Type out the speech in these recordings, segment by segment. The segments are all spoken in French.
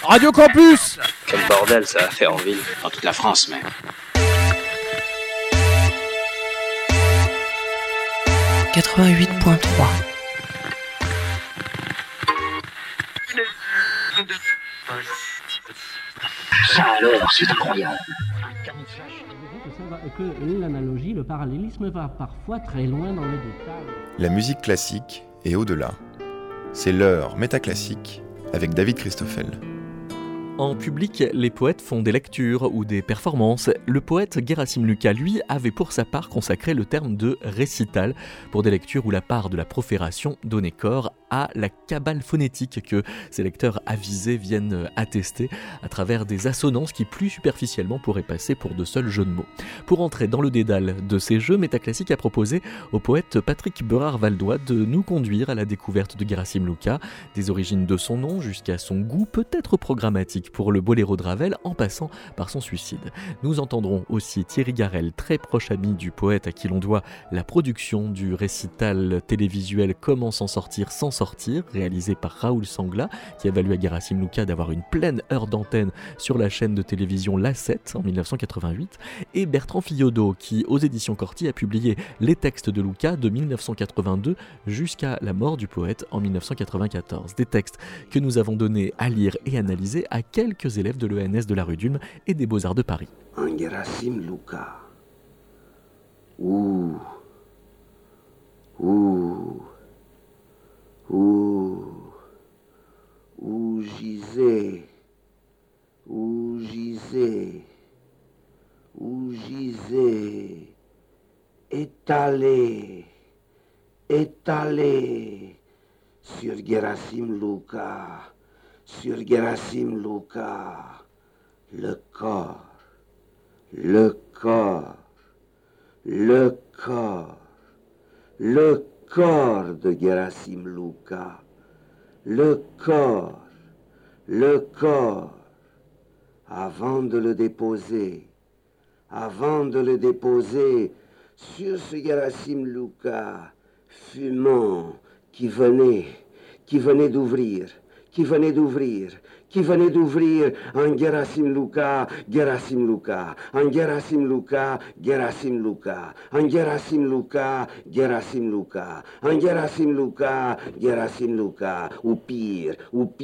Radio Campus. Quel bordel ça a fait en ville, dans toute la France même. « 88.3 » Ça alors, c'est incroyable. Que l'analogie, le parallélisme va parfois très loin dans le détail. La musique classique et au-delà. C'est l'heure métaclassique avec David Christoffel. En public, les poètes font des lectures ou des performances. Le poète Gerasim Luka, lui, avait pour sa part consacré le terme de récital pour des lectures où la part de la profération donnait corps à la cabale phonétique que ces lecteurs avisés viennent attester à travers des assonances qui plus superficiellement pourraient passer pour de seuls jeux de mots. Pour entrer dans le dédale de ces jeux, Métaclassique a proposé au poète Patrick Berard-Valdois de nous conduire à la découverte de Gerasim Luka, des origines de son nom jusqu'à son goût peut-être programmatique pour le boléro de Ravel en passant par son suicide. Nous entendrons aussi Thierry Garel, très proche ami du poète à qui l'on doit la production du récital télévisuel Comment s'en sortir sans sortir, réalisé par Raoul Sangla, qui a valu à Gerasim Luka d'avoir une pleine heure d'antenne sur la chaîne de télévision La 7 en 1988, et Bertrand Fillaudo, qui aux éditions Corti a publié les textes de Luka de 1982 jusqu'à la mort du poète en 1994. Des textes que nous avons donnés à lire et analyser à quelques élèves de l'ENS de la rue d'Ulm et des Beaux-Arts de Paris. En Gerasim Luka, où gisait, étalé sur Gerasim Luka, le corps de Gerasim Luka, le corps, avant de le déposer sur ce Gerasim Luka fumant qui venait d'ouvrir en Gerasim Luka, en Gerasim Luka, en Gerasim Luka, en Gerasim Luka, ou pire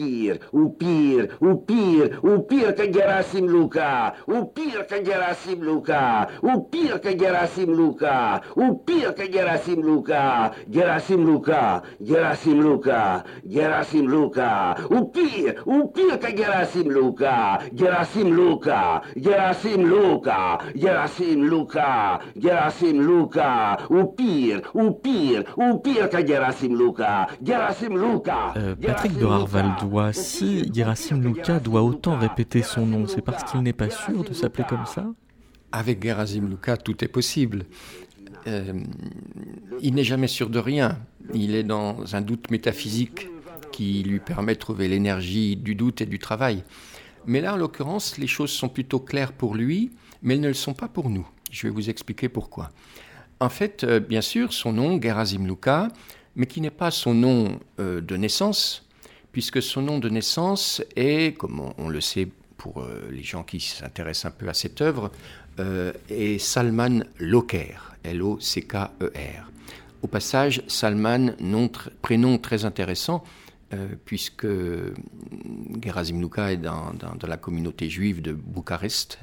que Gerasim Luka, ou pire que Gerasim Luka, ou pire que Gerasim Luka, ou pire que Gerasim Luka, Gerasim Luka, ou pire que Gerasim Luka, Gerasim Luka, ou pire que Gerasim Luka, Patrick Berard-Valdois, si Gerasim Luka doit autant répéter son nom, c'est parce qu'il n'est pas sûr de s'appeler comme ça ? Avec Gerasim Luka, tout est possible. Il n'est jamais sûr de rien. Il est dans un doute métaphysique qui lui permet de trouver l'énergie du doute et du travail. Mais là, en l'occurrence, les choses sont plutôt claires pour lui, mais elles ne le sont pas pour nous. Je vais vous expliquer pourquoi. En fait, bien sûr, son nom, Gerasim Luka, mais qui n'est pas son nom de naissance, puisque son nom de naissance est, comme on le sait pour les gens qui s'intéressent un peu à cette œuvre, est Salman Locker, L-O-C-K-E-R. Au passage, Salman, prénom très intéressant, puisque Gerasim Luka est dans la communauté juive de Bucarest,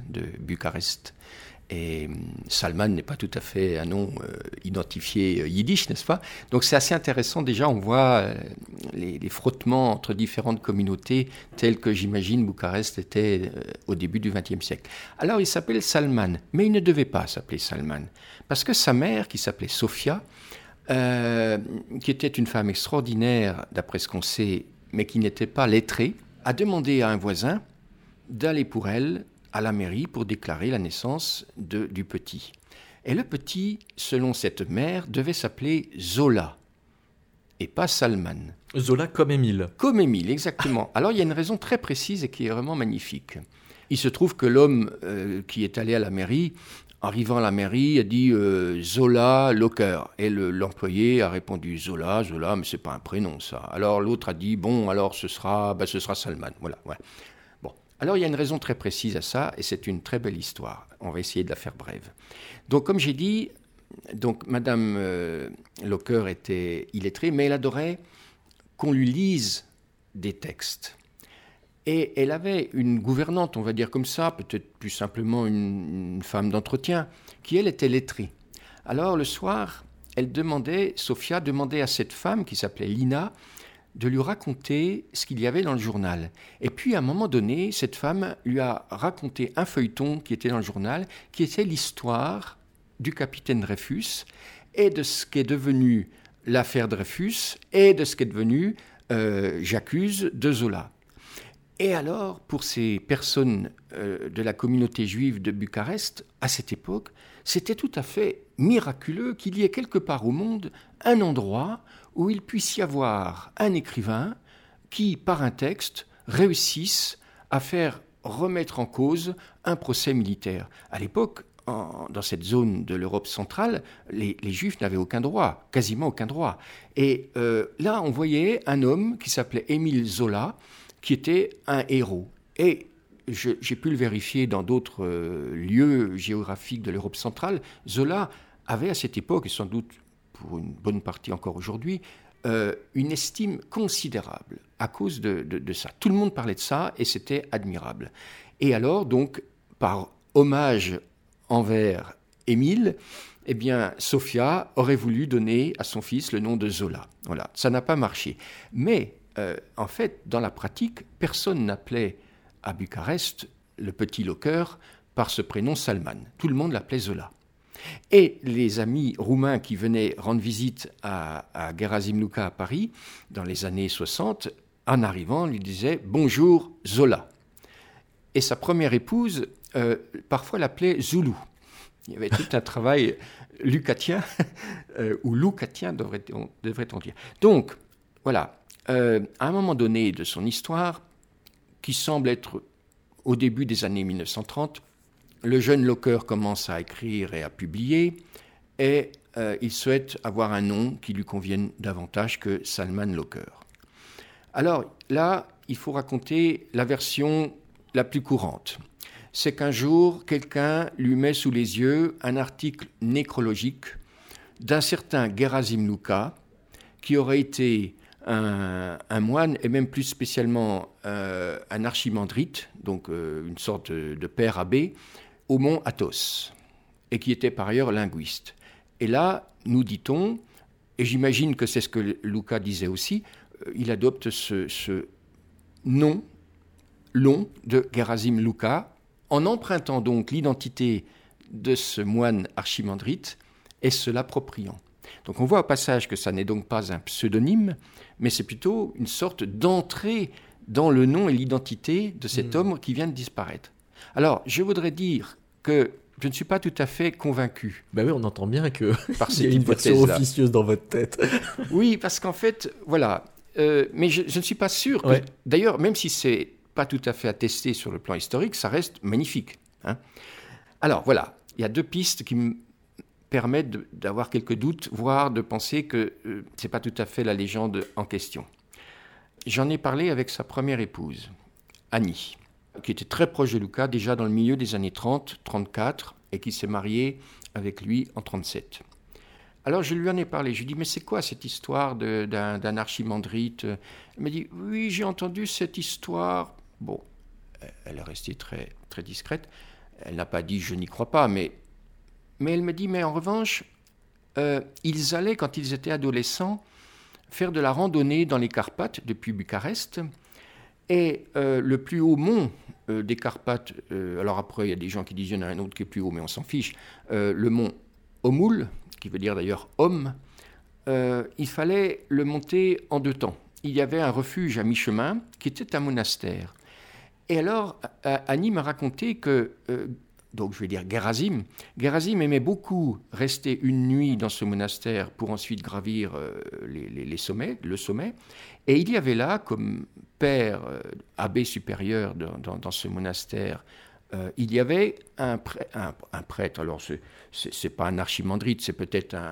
et Salman n'est pas tout à fait un nom identifié yiddish, n'est-ce pas ? Donc c'est assez intéressant, déjà on voit les frottements entre différentes communautés telles que j'imagine Bucarest était au début du XXe siècle. Alors il s'appelle Salman, mais il ne devait pas s'appeler Salman, parce que sa mère, qui s'appelait Sofia, qui était une femme extraordinaire, d'après ce qu'on sait, mais qui n'était pas lettrée, a demandé à un voisin d'aller pour elle à la mairie pour déclarer la naissance du petit. Et le petit, selon cette mère, devait s'appeler Zola, et pas Salman. Zola comme Émile. Comme Émile, exactement. Alors il y a une raison très précise et qui est vraiment magnifique. Il se trouve que l'homme qui est allé à la mairie, arrivant à la mairie, a dit Zola Locker. Et l'employé a répondu Zola, mais c'est pas un prénom ça. Alors l'autre a dit bon, alors ce sera Salman. Voilà. Alors il y a une raison très précise à ça, et c'est une très belle histoire. On va essayer de la faire brève. Donc comme j'ai dit, Madame Locker était illettrée, mais elle adorait qu'on lui lise des textes. Et elle avait une gouvernante, on va dire comme ça, peut-être plus simplement une femme d'entretien, qui elle était lettrée. Alors le soir, Sophia demandait à cette femme qui s'appelait Lina de lui raconter ce qu'il y avait dans le journal. Et puis à un moment donné, cette femme lui a raconté un feuilleton qui était dans le journal, qui était l'histoire du capitaine Dreyfus et de ce qu'est devenu l'affaire Dreyfus et de ce qu'est devenu J'accuse de Zola. Et alors, pour ces personnes de la communauté juive de Bucarest, à cette époque, c'était tout à fait miraculeux qu'il y ait quelque part au monde un endroit où il puisse y avoir un écrivain qui, par un texte, réussisse à faire remettre en cause un procès militaire. À l'époque, dans cette zone de l'Europe centrale, les Juifs n'avaient aucun droit, quasiment aucun droit. Et là, on voyait un homme qui s'appelait Émile Zola, qui était un héros. Et j'ai pu le vérifier dans d'autres lieux géographiques de l'Europe centrale. Zola avait à cette époque, et sans doute pour une bonne partie encore aujourd'hui, une estime considérable à cause de ça. Tout le monde parlait de ça et c'était admirable. Et alors, donc, par hommage envers Émile, eh bien, Sophia aurait voulu donner à son fils le nom de Zola. Voilà, ça n'a pas marché. Mais, en fait, dans la pratique, personne n'appelait à Bucarest le petit Locker par ce prénom Salman. Tout le monde l'appelait Zola. Et les amis roumains qui venaient rendre visite à Gerasim Luca à Paris, dans les années 60, en arrivant, lui disaient « Bonjour Zola ». Et sa première épouse, parfois l'appelait Zoulou. Il y avait tout un travail lucatien, ou loucatien, devrait-on dire. Donc, voilà, à un moment donné de son histoire, qui semble être au début des années 1930, le jeune Locker commence à écrire et à publier, et il souhaite avoir un nom qui lui convienne davantage que Salman Locker. Alors là, il faut raconter la version la plus courante. C'est qu'un jour, quelqu'un lui met sous les yeux un article nécrologique d'un certain Gerasim Luca, qui aurait été un moine, et même plus spécialement un archimandrite, donc une sorte de père abbé, au mont Athos, et qui était par ailleurs linguiste. Et là, nous dit-on, et j'imagine que c'est ce que Luca disait aussi, il adopte ce nom long de Gerasim Luca, en empruntant donc l'identité de ce moine archimandrite et se l'appropriant. Donc on voit au passage que ça n'est donc pas un pseudonyme, mais c'est plutôt une sorte d'entrée dans le nom et l'identité de cet homme qui vient de disparaître. Alors, je voudrais dire que je ne suis pas tout à fait convaincu. Ben oui, on entend bien qu'il y a une version officieuse dans votre tête. Oui, parce qu'en fait, voilà. Mais je ne suis pas sûr. Que, d'ailleurs, même si ce n'est pas tout à fait attesté sur le plan historique, ça reste magnifique. Hein. Alors, voilà. Il y a deux pistes qui me permettent d'avoir quelques doutes, voire de penser que ce n'est pas tout à fait la légende en question. J'en ai parlé avec sa première épouse, Annie, qui était très proche de Luca, déjà dans le milieu des années 30, 34, et qui s'est mariée avec lui en 37. Alors je lui en ai parlé, je lui ai dit, mais c'est quoi cette histoire d'un archimandrite ? Elle m'a dit, oui, j'ai entendu cette histoire. Bon, elle est restée très, très discrète. Elle n'a pas dit, je n'y crois pas, mais elle me dit, mais en revanche, ils allaient, quand ils étaient adolescents, faire de la randonnée dans les Carpates, depuis Bucarest, et le plus haut mont des Carpates, alors après il y a des gens qui disent qu'il y en a un autre qui est plus haut, mais on s'en fiche, le mont Omul, qui veut dire d'ailleurs homme, il fallait le monter en 2 temps. Il y avait un refuge à mi-chemin qui était un monastère. Et alors Annie m'a raconté que, donc je vais dire Gerasim aimait beaucoup rester une nuit dans ce monastère pour ensuite gravir le sommet. Et il y avait là, comme père, abbé supérieur dans ce monastère, il y avait un prêtre. Alors, c'est pas un archimandrite, c'est peut-être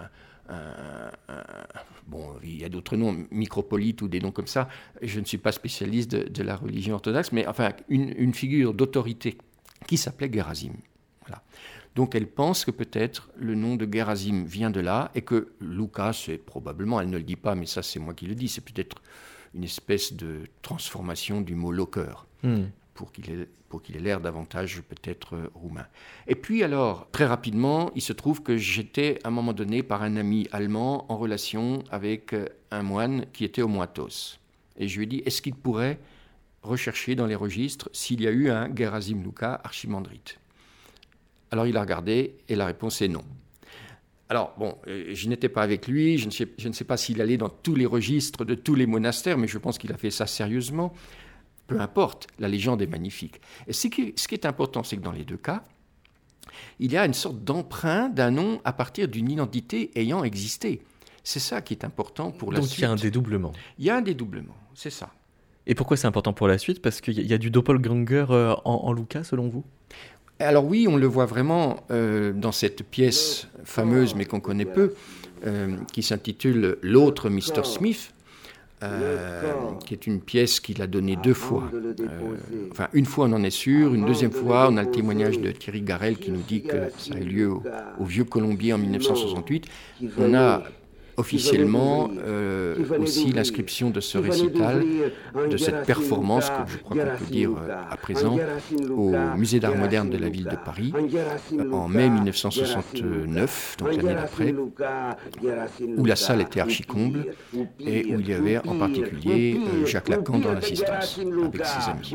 bon, il y a d'autres noms, micropolite ou des noms comme ça. Je ne suis pas spécialiste de la religion orthodoxe, mais enfin, une figure d'autorité qui s'appelait Gerasim. Voilà. Donc elle pense que peut-être le nom de Gerasim vient de là et que Luca, c'est probablement, elle ne le dit pas, mais ça c'est moi qui le dis, c'est peut-être une espèce de transformation du mot loqueur pour qu'il ait l'air davantage peut-être roumain. Et puis alors, très rapidement, il se trouve que j'étais à un moment donné par un ami allemand en relation avec un moine qui était au Moatos. Et je lui ai dit, est-ce qu'il pourrait rechercher dans les registres s'il y a eu un Gerasim Luca archimandrite ? Alors il a regardé et la réponse est non. Alors bon, je n'étais pas avec lui, je ne sais pas s'il allait dans tous les registres de tous les monastères, mais je pense qu'il a fait ça sérieusement. Peu importe, la légende est magnifique. Et ce qui est important, c'est que dans les deux cas, il y a une sorte d'emprunt d'un nom à partir d'une identité ayant existé. C'est ça qui est important pour la suite. Donc il y a un dédoublement. Il y a un dédoublement, c'est ça. Et pourquoi c'est important pour la suite ? Parce qu'il y a du doppelganger en Luca, selon vous ? Alors oui, on le voit vraiment dans cette pièce fameuse, mais qu'on connaît peu, qui s'intitule « L'autre Mr. Smith », qui est une pièce qu'il a donnée 2 fois. Enfin, une fois on en est sûr, une deuxième fois on a le témoignage de Thierry Garel qui nous dit que ça a eu lieu au Vieux-Colombier en 1968. On a officiellement aussi l'inscription de ce récital, de cette performance, que je crois qu'on peut dire à présent, au Musée d'Art Moderne de la ville de Paris, en mai 1969, donc l'année d'après, où la salle était archi-comble et où il y avait en particulier Jacques Lacan dans l'assistance, avec ses amis.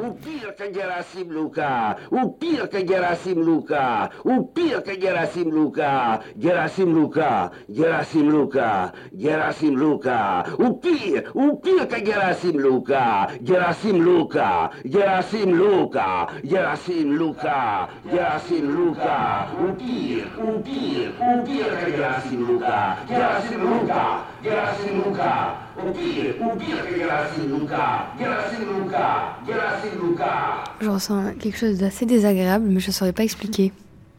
Gerasim Luca, o pire que Gerasim Luca, Gerasim Luca, Gerasim Luca, Gerasim Luca, Gerasim Luca, o pire que Gerasim Luca, Gerasim Luca, Gerasim Luca, o pire que Gerasim Luca, Gerasim Luca, Gerasim Luca. Je ressens quelque chose d'assez désagréable, mais je ne saurais pas expliquer.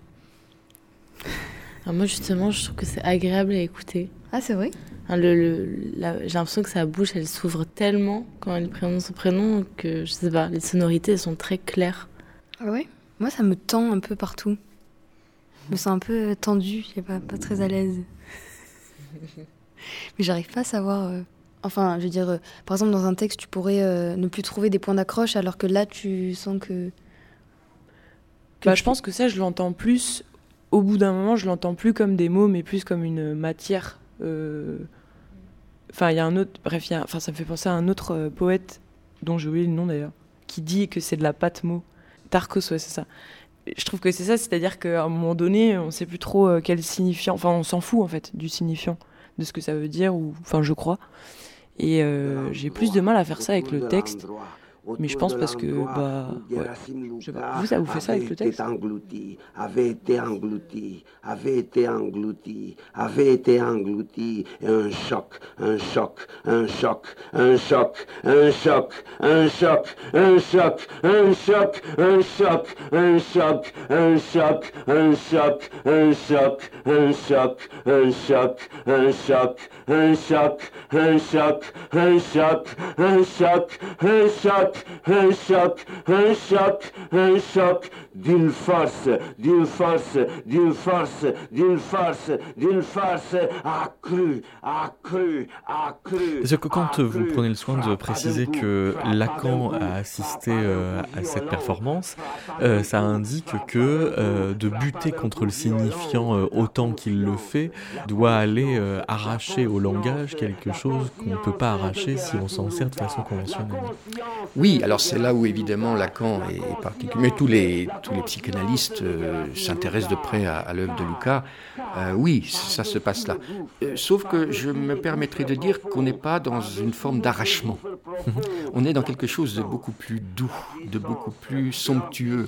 Alors moi justement, je trouve que c'est agréable à écouter. Ah, c'est vrai ? J'ai l'impression que sa bouche, elle s'ouvre tellement quand elle prononce son prénom que, je sais pas, les sonorités, elles sont très claires. Ah ouais ? Moi, ça me tend un peu partout. Je me sens un peu tendue, je sais pas très à l'aise. Mais j'arrive pas à savoir... Enfin, je veux dire, par exemple, dans un texte, tu pourrais ne plus trouver des points d'accroche, alors que là, tu sens que je pense que ça, je l'entends plus... Au bout d'un moment, je l'entends plus comme des mots, mais plus comme une matière. Enfin, il y a un autre. Bref, ça me fait penser à un autre poète, dont j'ai oublié le nom d'ailleurs, qui dit que c'est de la pâte mot. Tarkos, ouais, c'est ça. Je trouve que c'est ça, c'est-à-dire qu'à un moment donné, on sait plus trop quel signifiant. Enfin, on s'en fout en fait du signifiant, de ce que ça veut dire, enfin, je crois. Et j'ai plus de mal à faire ça avec le texte. Mais je pense parce que, ouais, je sais pas. Vous, ça vous fait ça avec le texte ? Avait été englouti, et un choc, d'une force accrue. Parce que quand vous prenez le soin de préciser que Lacan a assisté à cette performance, ça indique que de buter contre le signifiant autant qu'il le fait doit aller arracher au langage quelque chose qu'on ne peut pas arracher si on s'en sert de façon conventionnelle. Oui, alors c'est là où évidemment Lacan est particulier, mais tous les psychanalystes s'intéressent de près à l'œuvre de Luca. Oui, ça se passe là. Sauf que je me permettrai de dire qu'on n'est pas dans une forme d'arrachement. On est dans quelque chose de beaucoup plus doux, de beaucoup plus somptueux.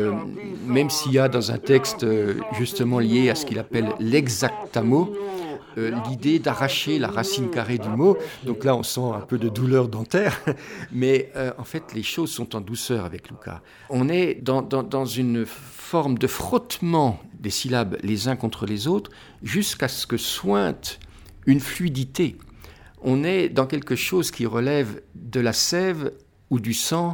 Même s'il y a dans un texte justement lié à ce qu'il appelle l'exactamo, l'idée d'arracher la racine carrée du mot. Donc là, on sent un peu de douleur dentaire, mais en fait, les choses sont en douceur avec Luca. On est dans une forme de frottement des syllabes les uns contre les autres, jusqu'à ce que sointe une fluidité. On est dans quelque chose qui relève de la sève ou du sang,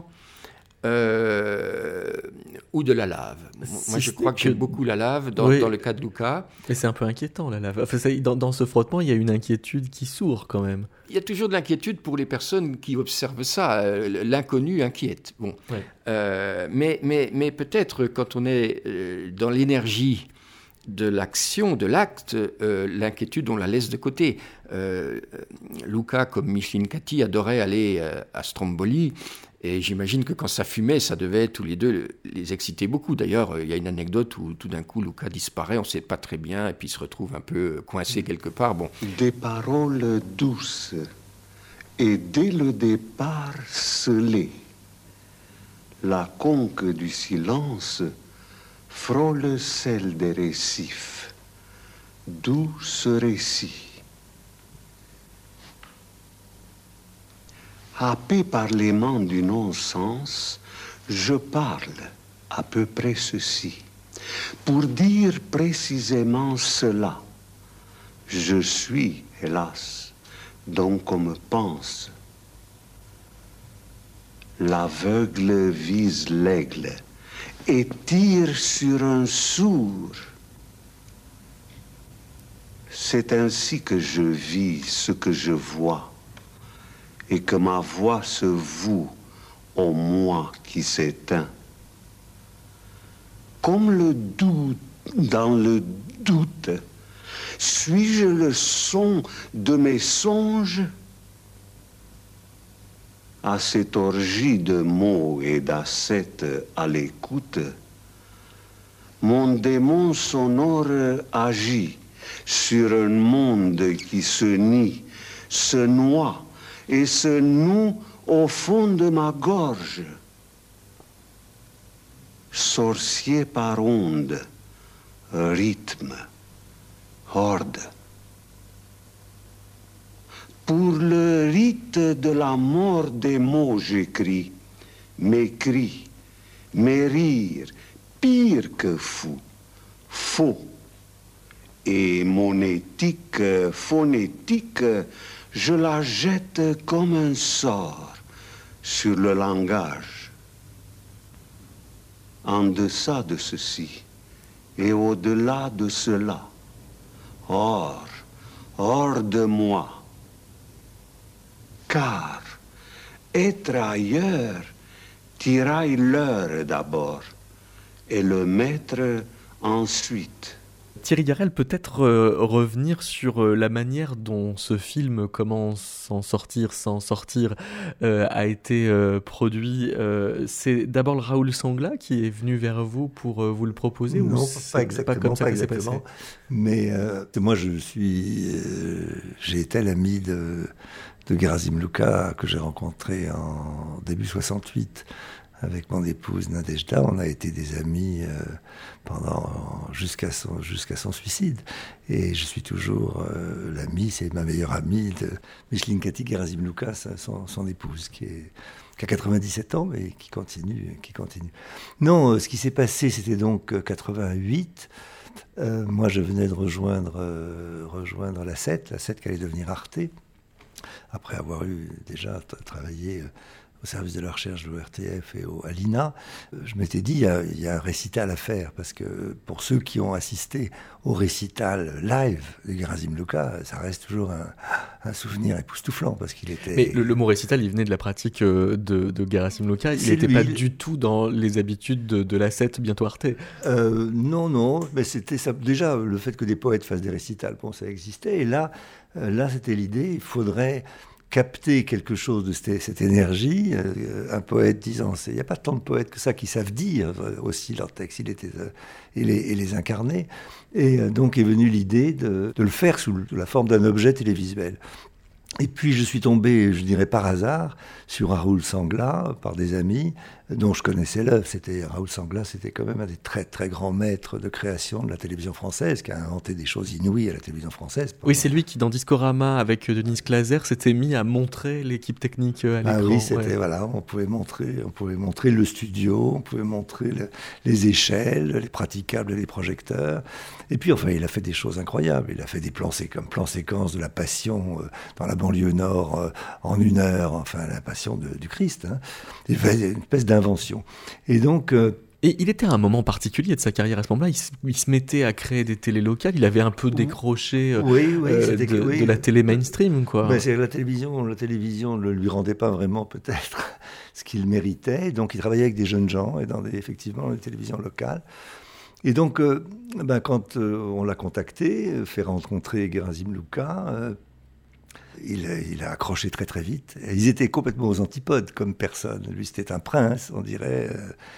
ou de la lave. Moi, je crois que j'aime beaucoup la lave dans le cas de Luca. Mais c'est un peu inquiétant, la lave. Enfin, dans ce frottement, il y a une inquiétude qui sourd quand même. Il y a toujours de l'inquiétude pour les personnes qui observent ça. L'inconnu inquiète. Bon. Ouais. Mais peut-être quand on est dans l'énergie de l'action, de l'acte, l'inquiétude, on la laisse de côté. Luca, comme Micheline Cathy, adorait aller à Stromboli. Et j'imagine que quand ça fumait, ça devait tous les deux les exciter beaucoup. D'ailleurs, il y a une anecdote où tout d'un coup, Luca disparaît, on ne sait pas très bien, et puis il se retrouve un peu coincé quelque part. Bon. Des paroles douces, et dès le départ scellées. La conque du silence frôle celle des récifs. D'où ce récit? Happé par l'aimant du non-sens, je parle à peu près ceci, pour dire précisément cela. Je suis, hélas, donc on me pense. L'aveugle vise l'aigle et tire sur un sourd. C'est ainsi que je vis ce que je vois, et que ma voix se voue au moi qui s'éteint. Comme le doute dans le doute, suis-je le son de mes songes? À cette orgie de mots et d'assiettes à l'écoute, mon démon sonore agit sur un monde qui se nie, se noie, et se noue au fond de ma gorge. Sorcier par onde, rythme, horde. Pour le rite de la mort des mots, j'écris, mes cris, mes rires, pire que fou, faux. Et mon éthique phonétique, je la jette comme un sort sur le langage. En deçà de ceci et au-delà de cela, hors de moi. Car être ailleurs tiraille l'heure d'abord et le maître ensuite. Thierry Garrel, peut-être revenir sur la manière dont ce film, Comment s'en sortir sans sortir, a été produit. C'est d'abord le Raoul Sangla qui est venu vers vous pour vous le proposer? Non, ou pas exactement. Pas comme ça pas que ça s'est exactement. passé. Mais moi, j'ai été l'ami de Gerasim Luka, que j'ai rencontré en début 68. Avec mon épouse Nadejda, on a été des amis jusqu'à son suicide. Et je suis toujours l'ami, c'est ma meilleure amie de Micheline Cathy, Gerasim Luka, son épouse, qui a 97 ans, mais qui continue. Non, ce qui s'est passé, c'était donc 88. Moi, je venais de rejoindre la 7 qui allait devenir Arte, après avoir déjà travaillé au service de la recherche de l'ORTF et à l'INA. Je m'étais dit, il y a un récital à faire, parce que pour ceux qui ont assisté au récital live de Gerasim Luka, ça reste toujours un souvenir époustouflant, parce qu'il était... Mais le mot récital, il venait de la pratique de Gerasim Luka, il n'était pas du tout dans les habitudes de la 7, bientôt Arte. Non, mais c'était ça. Déjà, le fait que des poètes fassent des récitals, bon, ça existait, et là c'était l'idée, il faudrait capter quelque chose de cette énergie, un poète disant, il n'y a pas tant de poètes que ça qui savent dire aussi leurs textes, et les incarner, et donc est venue l'idée de le faire sous la forme d'un objet télévisuel. Et puis je suis tombé, je dirais par hasard, sur Raoul Sangla, par des amis, dont je connaissais l'œuvre. Raoul Sangla, c'était quand même un des très très grands maîtres de création de la télévision française, qui a inventé des choses inouïes à la télévision française. Oui, c'est lui qui, dans Discorama, avec Denise Glaser, s'était mis à montrer l'équipe technique à l'écran. Ah oui, voilà, on pouvait montrer le studio, on pouvait montrer les échelles, les praticables et les projecteurs. Et puis, enfin, il a fait des choses incroyables. Il a fait des plans séquences de la Passion dans la banlieue nord en 1 heure, enfin, la Passion du Christ. Hein. Il fait une espèce d'invention. Et donc... Et il était à un moment particulier de sa carrière à ce moment-là. Il se mettait à créer des télés locales. Il avait un peu décroché de la télé mainstream, quoi. Ben, la télévision ne lui rendait pas vraiment peut-être ce qu'il méritait. Donc il travaillait avec des jeunes gens et effectivement des télévisions locales. Et donc, quand on l'a contacté, fait rencontrer Gerasim Luka, il a accroché très très vite. Et ils étaient complètement aux antipodes comme personne. Lui, c'était un prince, on dirait,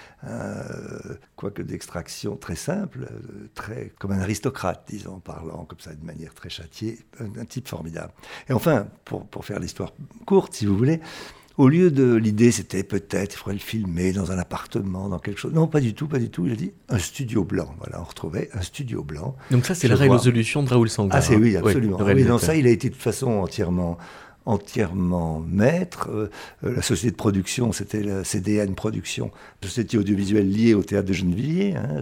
quoique d'extraction très simple, très comme un aristocrate, disons, parlant comme ça de manière très châtiée, un type formidable. Et enfin, pour faire l'histoire courte, si vous voulez, au lieu de l'idée, c'était peut-être, il faudrait le filmer dans un appartement, dans quelque chose. Non, pas du tout. Il a dit un studio blanc. Voilà, on retrouvait un studio blanc. Donc ça, c'est la résolution de Raoul Sangla. Ah, oui, absolument. Oui, dans ça, il a été de toute façon entièrement maître. La société de production, c'était la CDN Production, société audiovisuelle liée au théâtre de Gennevilliers, hein,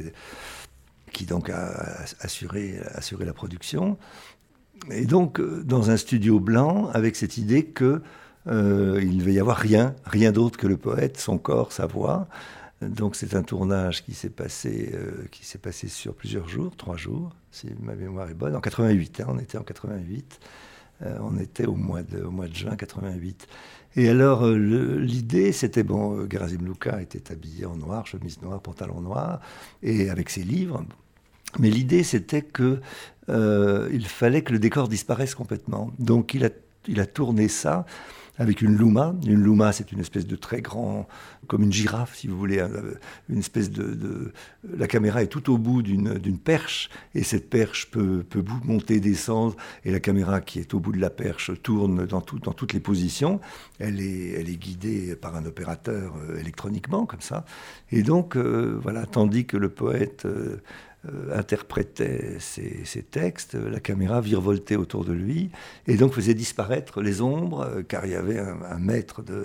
qui a assuré la production. Et donc, dans un studio blanc, avec cette idée que il ne devait y avoir rien d'autre que le poète, son corps, sa voix. Donc c'est un tournage qui s'est passé sur plusieurs jours, 3 jours, si ma mémoire est bonne, en 88, hein, on était en 88, on était au mois de juin 88. Et alors l'idée c'était, Gerasim Luka était habillé en noir, chemise noire, pantalon noir, et avec ses livres, mais l'idée c'était que il fallait que le décor disparaisse complètement. Donc il a tourné ça avec une Luma. Une Luma, c'est une espèce de très grand, comme une girafe, si vous voulez, une espèce la caméra est tout au bout d'une perche, et cette perche peut monter, descendre, et la caméra qui est au bout de la perche tourne dans toutes les positions. Elle est guidée par un opérateur électroniquement, comme ça. Et donc, voilà, tandis que le poète interprétait ses textes, la caméra virevoltait autour de lui et donc faisait disparaître les ombres, car il y avait un maître de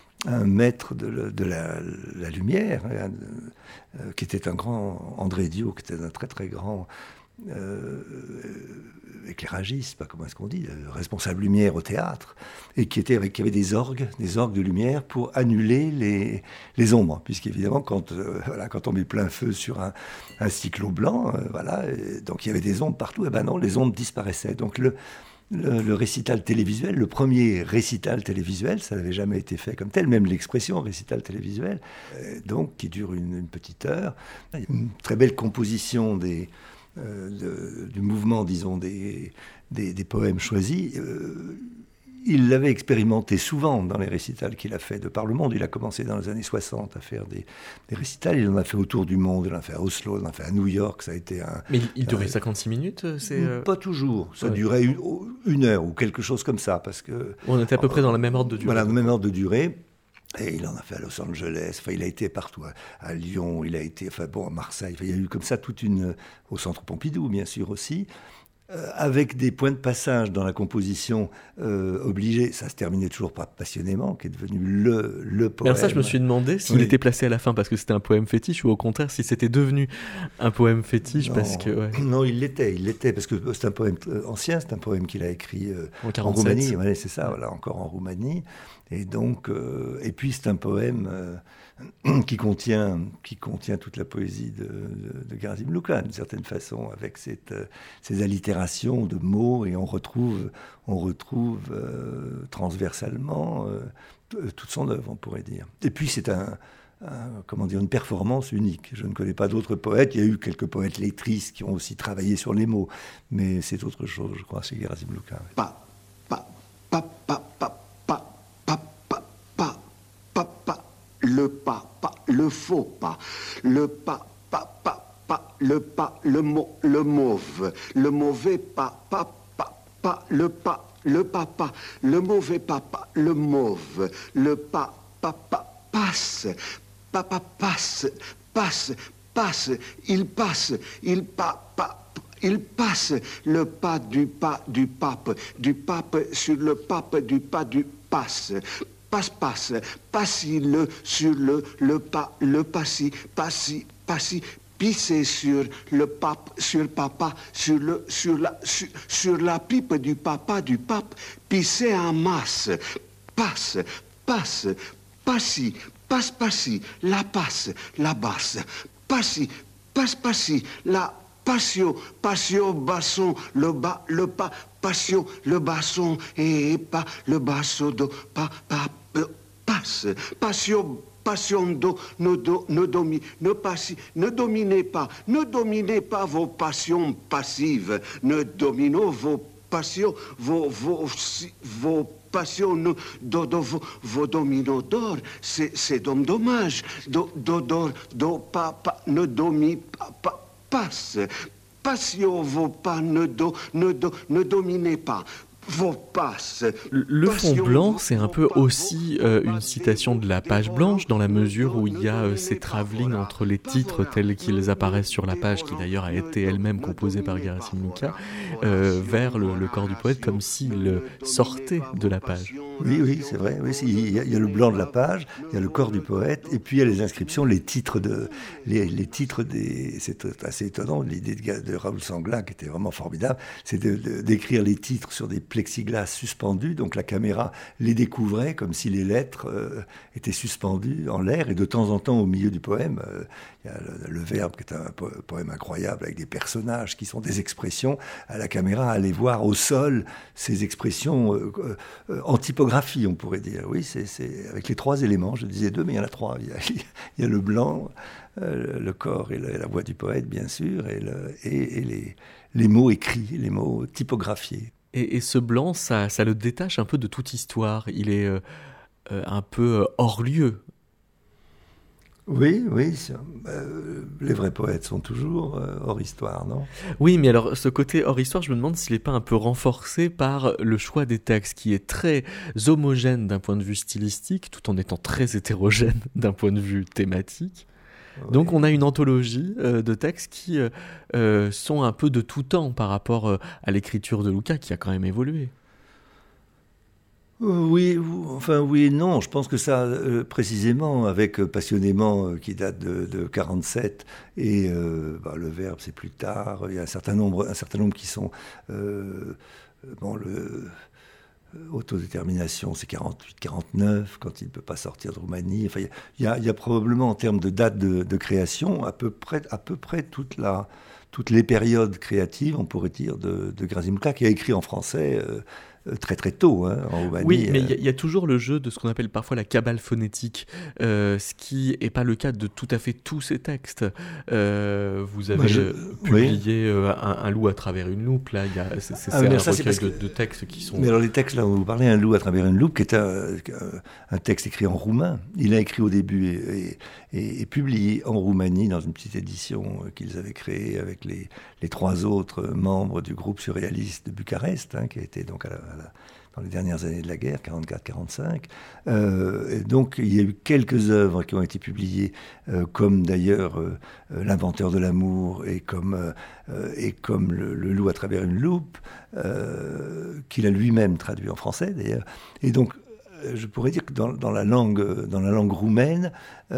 la lumière, qui était un grand André Dio, qui était un très très grand éclairagiste, comment est-ce qu'on dit, responsable lumière au théâtre, et qui avait des orgues de lumière pour annuler les ombres, puisqu'évidemment quand on met plein feu sur un cyclo blanc, donc il y avait des ombres partout, et non, les ombres disparaissaient. Donc le récital télévisuel, le premier récital télévisuel, ça n'avait jamais été fait comme tel, même l'expression récital télévisuel, donc qui dure une petite heure. Il y a une très belle composition du mouvement, disons, des poèmes choisis. Il l'avait expérimenté souvent dans les récitals qu'il a fait de par le monde. Il a commencé dans les années 60 à faire des récitals. Il en a fait autour du monde. Il en a fait à Oslo, il en a fait à New York. Ça a été Mais il durait 56 minutes Pas toujours. Ça durait une heure ou quelque chose comme ça. Parce que, on était à peu près dans le même ordre de durée. Voilà, le même ordre de durée. Et il en a fait à Los Angeles, il a été partout, à Lyon, il a été, à Marseille, il y a eu comme ça au Centre Pompidou, bien sûr aussi, avec des points de passage dans la composition obligée. Ça se terminait toujours pas passionnément, qui est devenu le poème. Mais ça, je me suis demandé s'il était placé à la fin parce que c'était un poème fétiche, ou au contraire, si c'était devenu un poème fétiche. Non, il l'était, parce que c'est un poème ancien, c'est un poème qu'il a écrit en Roumanie, c'est ça, encore en Roumanie. Et donc, et puis c'est un poème qui contient toute la poésie de Gerasim Luka, d'une certaine façon, avec ces allitérations de mots, et on retrouve transversalement toute son œuvre, on pourrait dire. Et puis c'est une performance unique. Je ne connais pas d'autres poètes. Il y a eu quelques poètes lettristes qui ont aussi travaillé sur les mots, mais c'est autre chose, je crois, chez Gerasim Luka. Le pas, le faux pas, le pas, le pas, le mot, le mauve, le mauvais pas, le pas, le papa, le mauvais papa, le mauve, le papa passe, papa passe, passe, il passe, il passe, le pas du pape sur le pape du pas du passe. Passe, passi le sur le pas, le passi, pisser sur le pape, sur papa, sur la pipe du papa, du pape, pisser en masse, passe, passi, la passe, la basse, passi, la passion, basson, le bas, le pas, passion, le basson, et pas, le basso, do, passe, passion, do, ne dominez pas vos passions passives, ne dominez vos passions, vos passions, vos dominos d'or, c'est dommage, ne domi, passe, passion, vos pas, ne dominez pas. Le fond blanc, c'est un peu aussi une citation de la page blanche, dans la mesure où il y a ces travelling entre les titres tels qu'ils apparaissent sur la page, qui d'ailleurs a été elle-même composée par Gerasim Luka, vers le corps du poète, comme s'il sortait de la page. Oui, c'est vrai. Oui, il y a le blanc de la page, il y a le corps du poète, et puis il y a les inscriptions, les titres les titres des. C'est assez étonnant, l'idée de Raoul Sanglin, qui était vraiment formidable, c'est d'écrire les titres sur des plexiglas suspendus, donc la caméra les découvrait comme si les lettres étaient suspendues en l'air, et de temps en temps, au milieu du poème, il y a le Verbe, qui est un poème incroyable, avec des personnages qui sont des expressions, à la caméra allait voir au sol ces expressions en typographie, on pourrait dire. Oui, c'est avec les trois éléments, je disais deux, mais il y en a trois. Il y a le blanc, le corps et la voix du poète, bien sûr, et les mots écrits, les mots typographiés. Et ce blanc, ça le détache un peu de toute histoire. Il est un peu hors lieu. Oui. Les vrais poètes sont toujours hors histoire, non ? Oui, mais alors ce côté hors histoire, je me demande s'il n'est pas un peu renforcé par le choix des textes, qui est très homogène d'un point de vue stylistique, tout en étant très hétérogène d'un point de vue thématique. Oui. Donc on a une anthologie de textes qui sont un peu de tout temps par rapport à l'écriture de Luka, qui a quand même évolué. Oui et non. Je pense que ça, précisément, avec Passionnément, qui date de 47, et le Verbe, c'est plus tard. Il y a un certain nombre qui sont... Autodétermination, c'est 48-49, quand il ne peut pas sortir de Roumanie. Enfin, il y a probablement, en termes de date de création, à peu près toutes les périodes créatives, on pourrait dire, de Gerasim Luka, qui a écrit en français très très tôt, en Roumanie. Oui, mais il y a toujours le jeu de ce qu'on appelle parfois la cabale phonétique, ce qui n'est pas le cas de tout à fait tous ces textes. Vous avez publié un loup à travers une loupe, là, c'est un recueil de textes qui sont... Mais alors les textes, là, où vous parlez, un loup à travers une loupe, qui est un texte écrit en roumain. Il a écrit au début et publié en Roumanie dans une petite édition qu'ils avaient créée avec les trois autres membres du groupe surréaliste de Bucarest, qui a été donc dans les dernières années de la guerre, 44-45. Donc il y a eu quelques œuvres qui ont été publiées, comme d'ailleurs L'inventeur de l'amour et comme le loup à travers une loupe, qu'il a lui-même traduit en français d'ailleurs. Et donc je pourrais dire que dans la langue roumaine,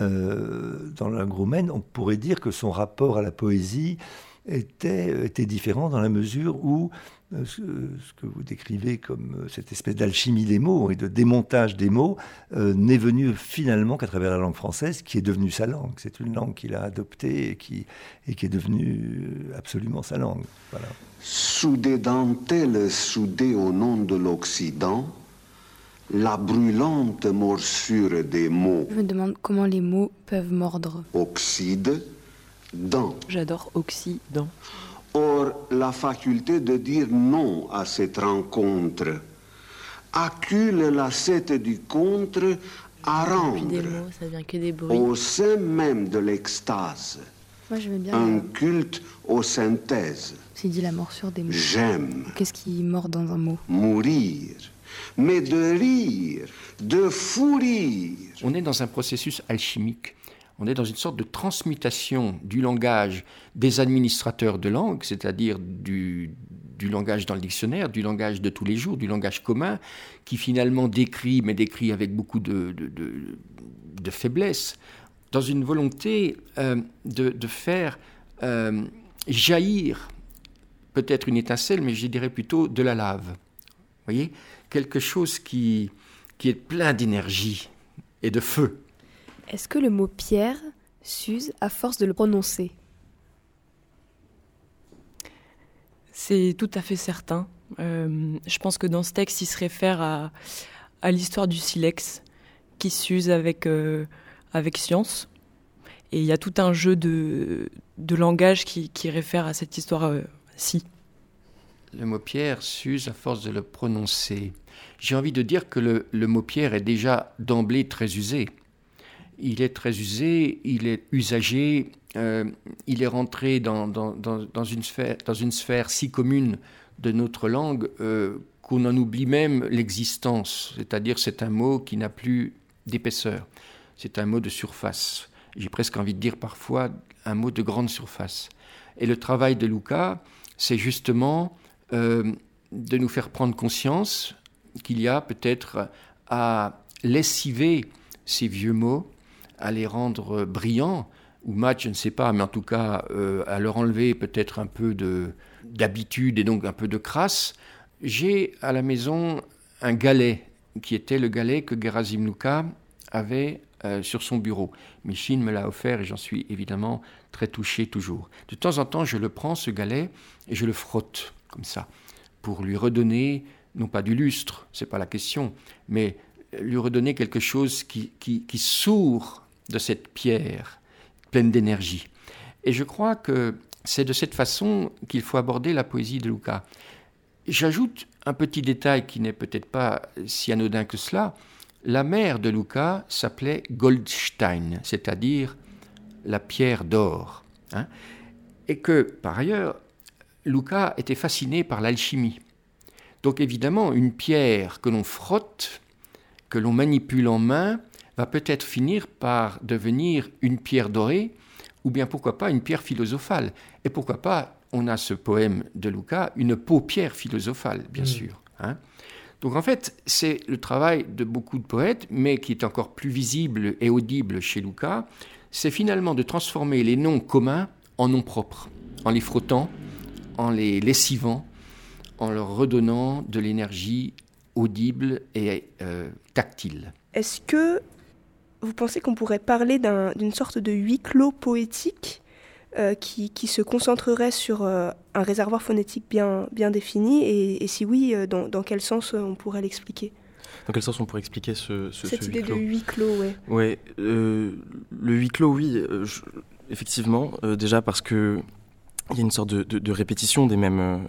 on pourrait dire que son rapport à la poésie était différent, dans la mesure où ce que vous décrivez comme cette espèce d'alchimie des mots et de démontage des mots n'est venu finalement qu'à travers la langue française, qui est devenue sa langue. C'est une langue qu'il a adoptée et qui est devenue absolument sa langue. Voilà. Sous des dentelles soudées au nom de l'Occident, la brûlante morsure des mots. Je me demande comment les mots peuvent mordre. Oxyde, dent. J'adore Occident. Or, la faculté de dire non à cette rencontre accule la sette du contre à rendre, des mots, ça vient que des bruits. au sein même de l'extase, Moi, j'aimais bien. Un culte aux synthèses. C'est dit la morsure des mots. J'aime. Qu'est-ce qui mord dans un mot? Mourir. Mais de rire, de fou rire. On est dans un processus alchimique. On est dans une sorte de transmutation du langage des administrateurs de langue, c'est-à-dire du langage dans le dictionnaire, du langage de tous les jours, du langage commun, qui finalement décrit, mais décrit avec beaucoup de faiblesse, dans une volonté de faire jaillir peut-être une étincelle, mais je dirais plutôt de la lave. Vous voyez ? Quelque chose qui est plein d'énergie et de feu. Est-ce que le mot pierre s'use à force de le prononcer? C'est tout à fait certain. Je pense que dans ce texte, il se réfère à l'histoire du silex qui s'use avec science. Et il y a tout un jeu de langage qui réfère à cette histoire-ci. Le mot pierre s'use à force de le prononcer. J'ai envie de dire que le mot pierre est déjà d'emblée très usé. Il est très usé, il est usagé, il est rentré dans une sphère si commune de notre langue qu'on en oublie même l'existence. C'est-à-dire c'est un mot qui n'a plus d'épaisseur. C'est un mot de surface. J'ai presque envie de dire parfois un mot de grande surface. Et le travail de Luca, c'est justement de nous faire prendre conscience qu'il y a peut-être à lessiver ces vieux mots, à les rendre brillants, ou mat, je ne sais pas, mais en tout cas à leur enlever peut-être un peu d'habitude et donc un peu de crasse. J'ai à la maison un galet, qui était le galet que Gerasim Luca avait sur son bureau. Micheline me l'a offert et j'en suis évidemment très touché toujours. De temps en temps, je le prends, ce galet, et je le frotte, comme ça, pour lui redonner, non pas du lustre, c'est pas la question, mais lui redonner quelque chose qui sourd de cette pierre pleine d'énergie. Et je crois que c'est de cette façon qu'il faut aborder la poésie de Luca. J'ajoute un petit détail qui n'est peut-être pas si anodin que cela. La mère de Luca s'appelait Goldstein, c'est-à-dire la pierre d'or. Hein, et que, par ailleurs, Luca était fasciné par l'alchimie. Donc évidemment, une pierre que l'on frotte, que l'on manipule en main, va peut-être finir par devenir une pierre dorée, ou bien pourquoi pas une pierre philosophale. Et pourquoi pas, on a ce poème de Luca, une paupière philosophale, bien sûr. Hein. Donc en fait, c'est le travail de beaucoup de poètes, mais qui est encore plus visible et audible chez Luca, c'est finalement de transformer les noms communs en noms propres, en les frottant, en les lessivant, en leur redonnant de l'énergie audible et tactile. Est-ce que vous pensez qu'on pourrait parler d'une sorte de huis clos poétique qui se concentrerait sur un réservoir phonétique bien défini et si oui, dans quel sens on pourrait l'expliquer? Dans quel sens on pourrait expliquer cette idée de huis clos, ouais. Ouais, le huis clos, oui, effectivement, déjà parce que il y a une sorte de répétition des mêmes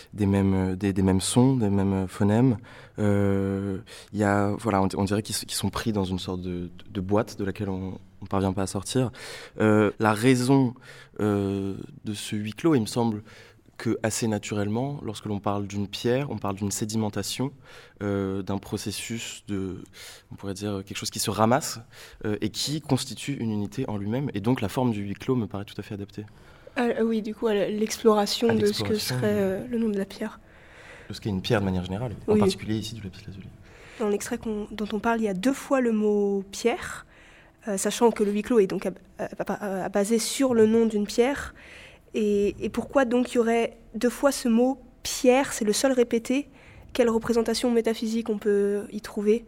sons, des mêmes phonèmes. Il y a, voilà, on dirait qu'ils sont pris dans une sorte de boîte de laquelle on ne parvient pas à sortir. La raison de ce huis clos, il me semble que assez naturellement, lorsque l'on parle d'une pierre, on parle d'une sédimentation, d'un processus on pourrait dire quelque chose qui se ramasse et qui constitue une unité en lui-même. Et donc la forme du huis clos me paraît tout à fait adaptée. Oui, du coup, l'exploration de ce que serait le nom de la pierre. De ce qu'est une pierre de manière générale, en particulier ici du lapis-lazuli. Dans l'extrait dont on parle, il y a 2 fois le mot pierre, sachant que le huis clos est donc basé sur le nom d'une pierre. Et pourquoi donc il y aurait 2 fois ce mot pierre? C'est le seul répété. Quelle représentation métaphysique on peut y trouver?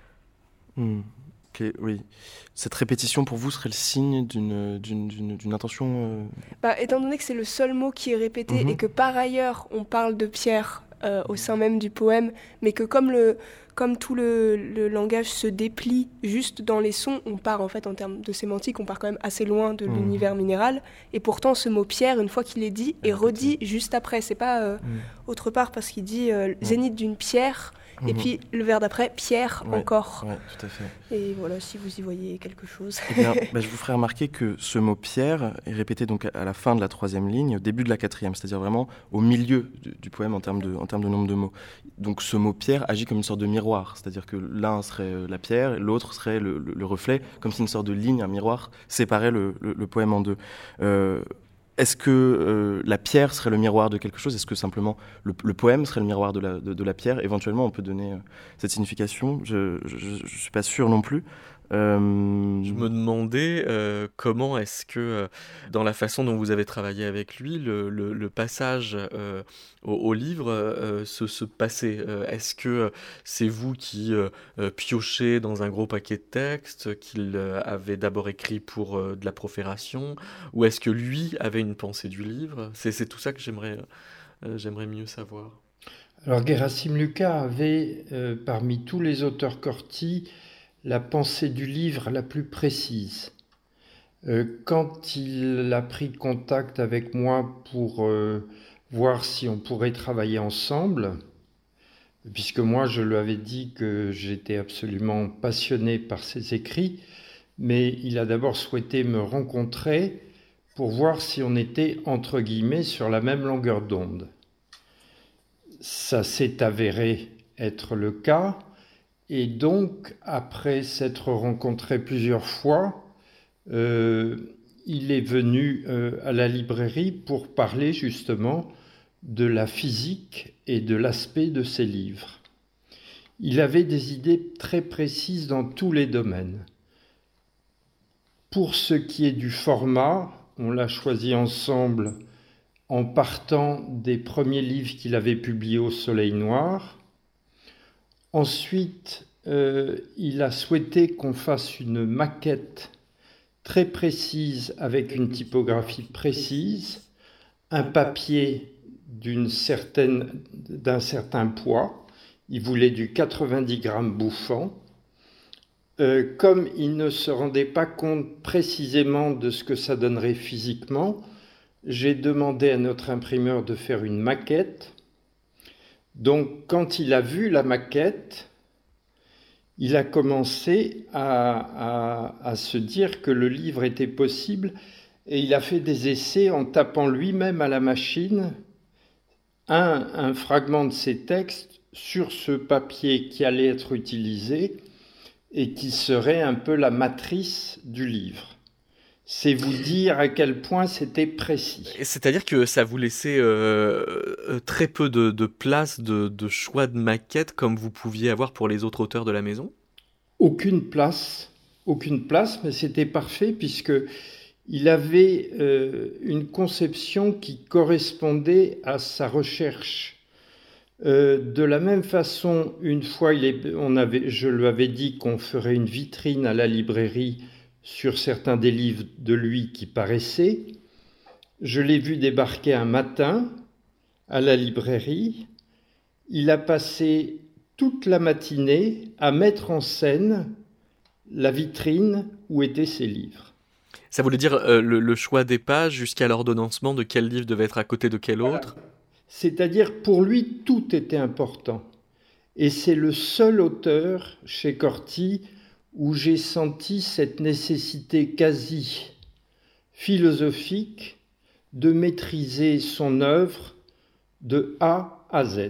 Okay, oui. Cette répétition pour vous serait le signe d'une intention étant donné que c'est le seul mot qui est répété et que par ailleurs on parle de pierre au sein même du poème, mais que comme tout le langage se déplie juste dans les sons, on part en fait en termes de sémantique, on part quand même assez loin de l'univers minéral, et pourtant ce mot pierre, une fois qu'il est dit, est redit juste après. C'est pas autre part parce qu'il dit zénith d'une pierre, Et puis le vers d'après, pierre encore. Oui, tout à fait. Et voilà, si vous y voyez quelque chose. Eh bien, je vous ferai remarquer que ce mot pierre est répété donc à la fin de la 3e ligne, au début de la 4e, c'est-à-dire vraiment au milieu du poème en termes de nombre de mots. Donc ce mot pierre agit comme une sorte de miroir, c'est-à-dire que l'un serait la pierre, l'autre serait le reflet, comme si une sorte de ligne, un miroir, séparait le poème en deux. Est-ce que la pierre serait le miroir de quelque chose ? Est-ce que simplement le poème serait le miroir de la pierre ? Éventuellement, on peut donner cette signification. Je ne suis pas sûr non plus. Je me demandais comment est-ce que, dans la façon dont vous avez travaillé avec lui, le passage au livre se passait. Est-ce que c'est vous qui piochez dans un gros paquet de textes qu'il avait d'abord écrit pour de la profération, ou est-ce que lui avait une pensée du livre ? C'est tout ça que j'aimerais mieux savoir. Alors Gerasim Luka avait, parmi tous les auteurs Corti, la pensée du livre la plus précise. Quand il a pris contact avec moi pour voir si on pourrait travailler ensemble, puisque moi je lui avais dit que j'étais absolument passionné par ses écrits, mais il a d'abord souhaité me rencontrer pour voir si on était, entre guillemets, sur la même longueur d'onde. Ça s'est avéré être le cas. Et donc, après s'être rencontré plusieurs fois, il est venu à la librairie pour parler justement de la physique et de l'aspect de ses livres. Il avait des idées très précises dans tous les domaines. Pour ce qui est du format, on l'a choisi ensemble en partant des premiers livres qu'il avait publiés au Soleil Noir. Ensuite, il a souhaité qu'on fasse une maquette très précise avec une typographie précise, un papier d'un certain poids. Il voulait du 90 grammes bouffant. Comme il ne se rendait pas compte précisément de ce que ça donnerait physiquement, j'ai demandé à notre imprimeur de faire une maquette. Donc, quand il a vu la maquette, il a commencé à se dire que le livre était possible et il a fait des essais en tapant lui-même à la machine un fragment de ses textes sur ce papier qui allait être utilisé et qui serait un peu la matrice du livre. C'est vous dire à quel point c'était précis. C'est-à-dire que ça vous laissait très peu de place de choix de maquette comme vous pouviez avoir pour les autres auteurs de la maison ? Aucune place, mais c'était parfait puisque il avait une conception qui correspondait à sa recherche. De la même façon, une fois, je lui avais dit qu'on ferait une vitrine à la librairie sur certains des livres de lui qui paraissaient. Je l'ai vu débarquer un matin à la librairie. Il a passé toute la matinée à mettre en scène la vitrine où étaient ses livres. Ça voulait dire le choix des pages jusqu'à l'ordonnancement de quel livre devait être à côté de quel autre ? C'est-à-dire, pour lui, tout était important. Et c'est le seul auteur chez Corti où j'ai senti cette nécessité quasi philosophique de maîtriser son œuvre de A à Z.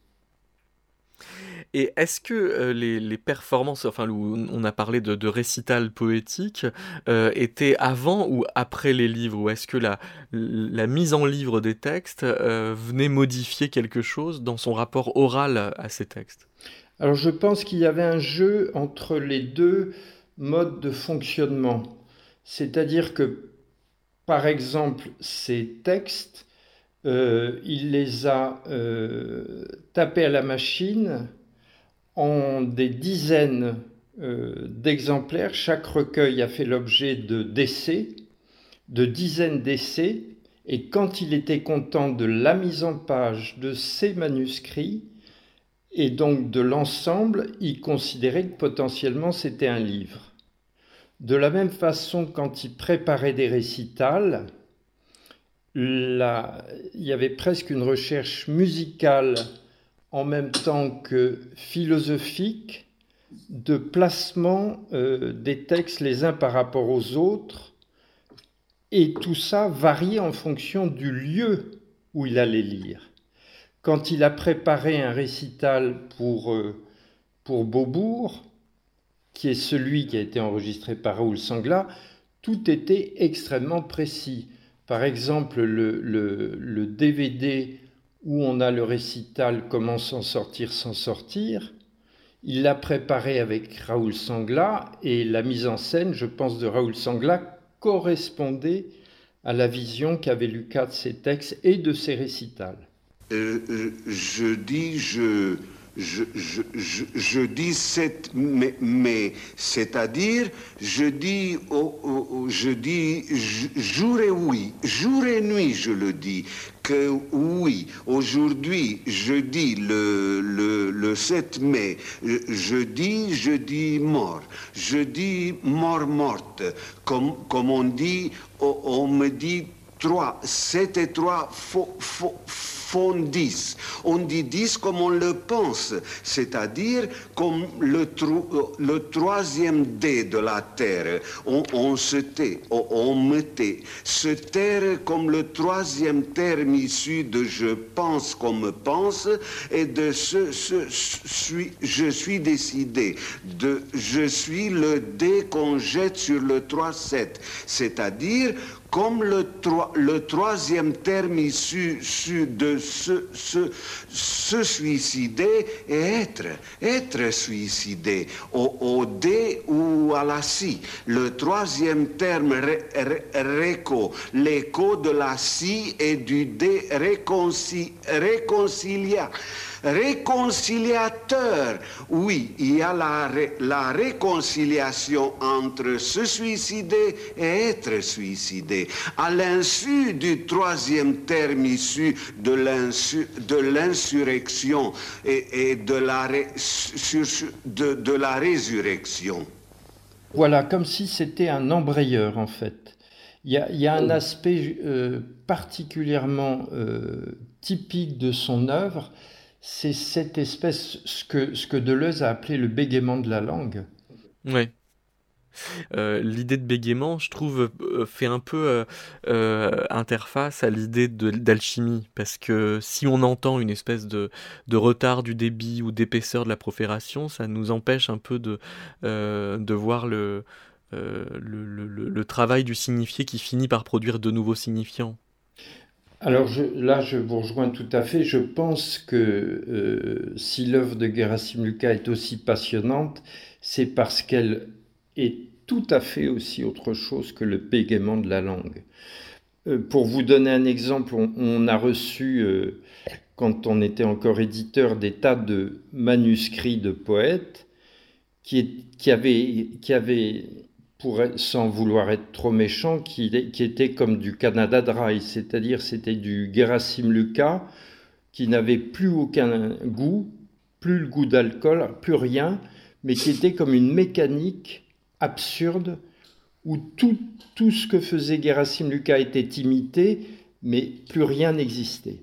Et est-ce que les performances, enfin, où on a parlé de récital poétique, étaient avant ou après les livres ? Ou est-ce que la mise en livre des textes venait modifier quelque chose dans son rapport oral à ces textes ? Alors je pense qu'il y avait un jeu entre les deux modes de fonctionnement. C'est-à-dire que, par exemple, ces textes, il les a tapés à la machine en des dizaines d'exemplaires. Chaque recueil a fait l'objet de dizaines d'essais. Et quand il était content de la mise en page de ces manuscrits, et donc de l'ensemble, il considérait que potentiellement c'était un livre. De la même façon, quand il préparait des récitals, il y avait presque une recherche musicale en même temps que philosophique de placement des textes les uns par rapport aux autres, et tout ça variait en fonction du lieu où il allait lire. Quand il a préparé un récital pour Beaubourg, qui est celui qui a été enregistré par Raoul Sangla, tout était extrêmement précis. Par exemple, le DVD où on a le récital « Comment s'en sortir sans sortir », il l'a préparé avec Raoul Sangla, et la mise en scène, je pense, de Raoul Sangla correspondait à la vision qu'avait Lucas de ses textes et de ses récitals. Je dis mais c'est-à-dire je dis jour et nuit je le dis que oui, aujourd'hui jeudi le 7 mai je dis mort, je dis morte, comme on dit, on me dit 7 et 3 font 10. On dit 10 comme on le pense, c'est-à-dire comme le troisième dé de la terre. On se tait, on me tait. Se taire comme le troisième terme issu de je pense comme pense, et de je suis décidé. Je suis le dé qu'on jette sur le 3-7, c'est-à-dire comme le troisième terme issu de se suicider et être suicidé, au dé ou à la scie. Le troisième terme réco, l'écho de la scie et du dé réconciliateur. Oui, il y a la réconciliation entre se suicider et être suicidé. À l'insu du troisième terme issu de l'insurrection et de la résurrection. Voilà, comme si c'était un embrayeur en fait. Il y a un aspect particulièrement typique de son œuvre, c'est cette espèce, ce que Deleuze a appelé le bégaiement de la langue. Ouais. L'idée de bégaiement, je trouve, fait un peu interface à l'idée d'alchimie, parce que si on entend une espèce de retard du débit ou d'épaisseur de la profération, ça nous empêche un peu de voir le travail du signifié qui finit par produire de nouveaux signifiants. Alors là, je vous rejoins tout à fait. Je pense que si l'œuvre de Gerasim Luka est aussi passionnante, c'est parce qu'elle est tout à fait aussi autre chose que le bégaiement de la langue. Pour vous donner un exemple, on a reçu, quand on était encore éditeur, des tas de manuscrits de poètes qui avaient sans vouloir être trop méchant, qui était comme du Canada Dry, c'est-à-dire c'était du Gerasim Luka qui n'avait plus aucun goût, plus le goût d'alcool, plus rien, mais qui était comme une mécanique absurde où tout ce que faisait Gerasim Luka était imité, mais plus rien n'existait.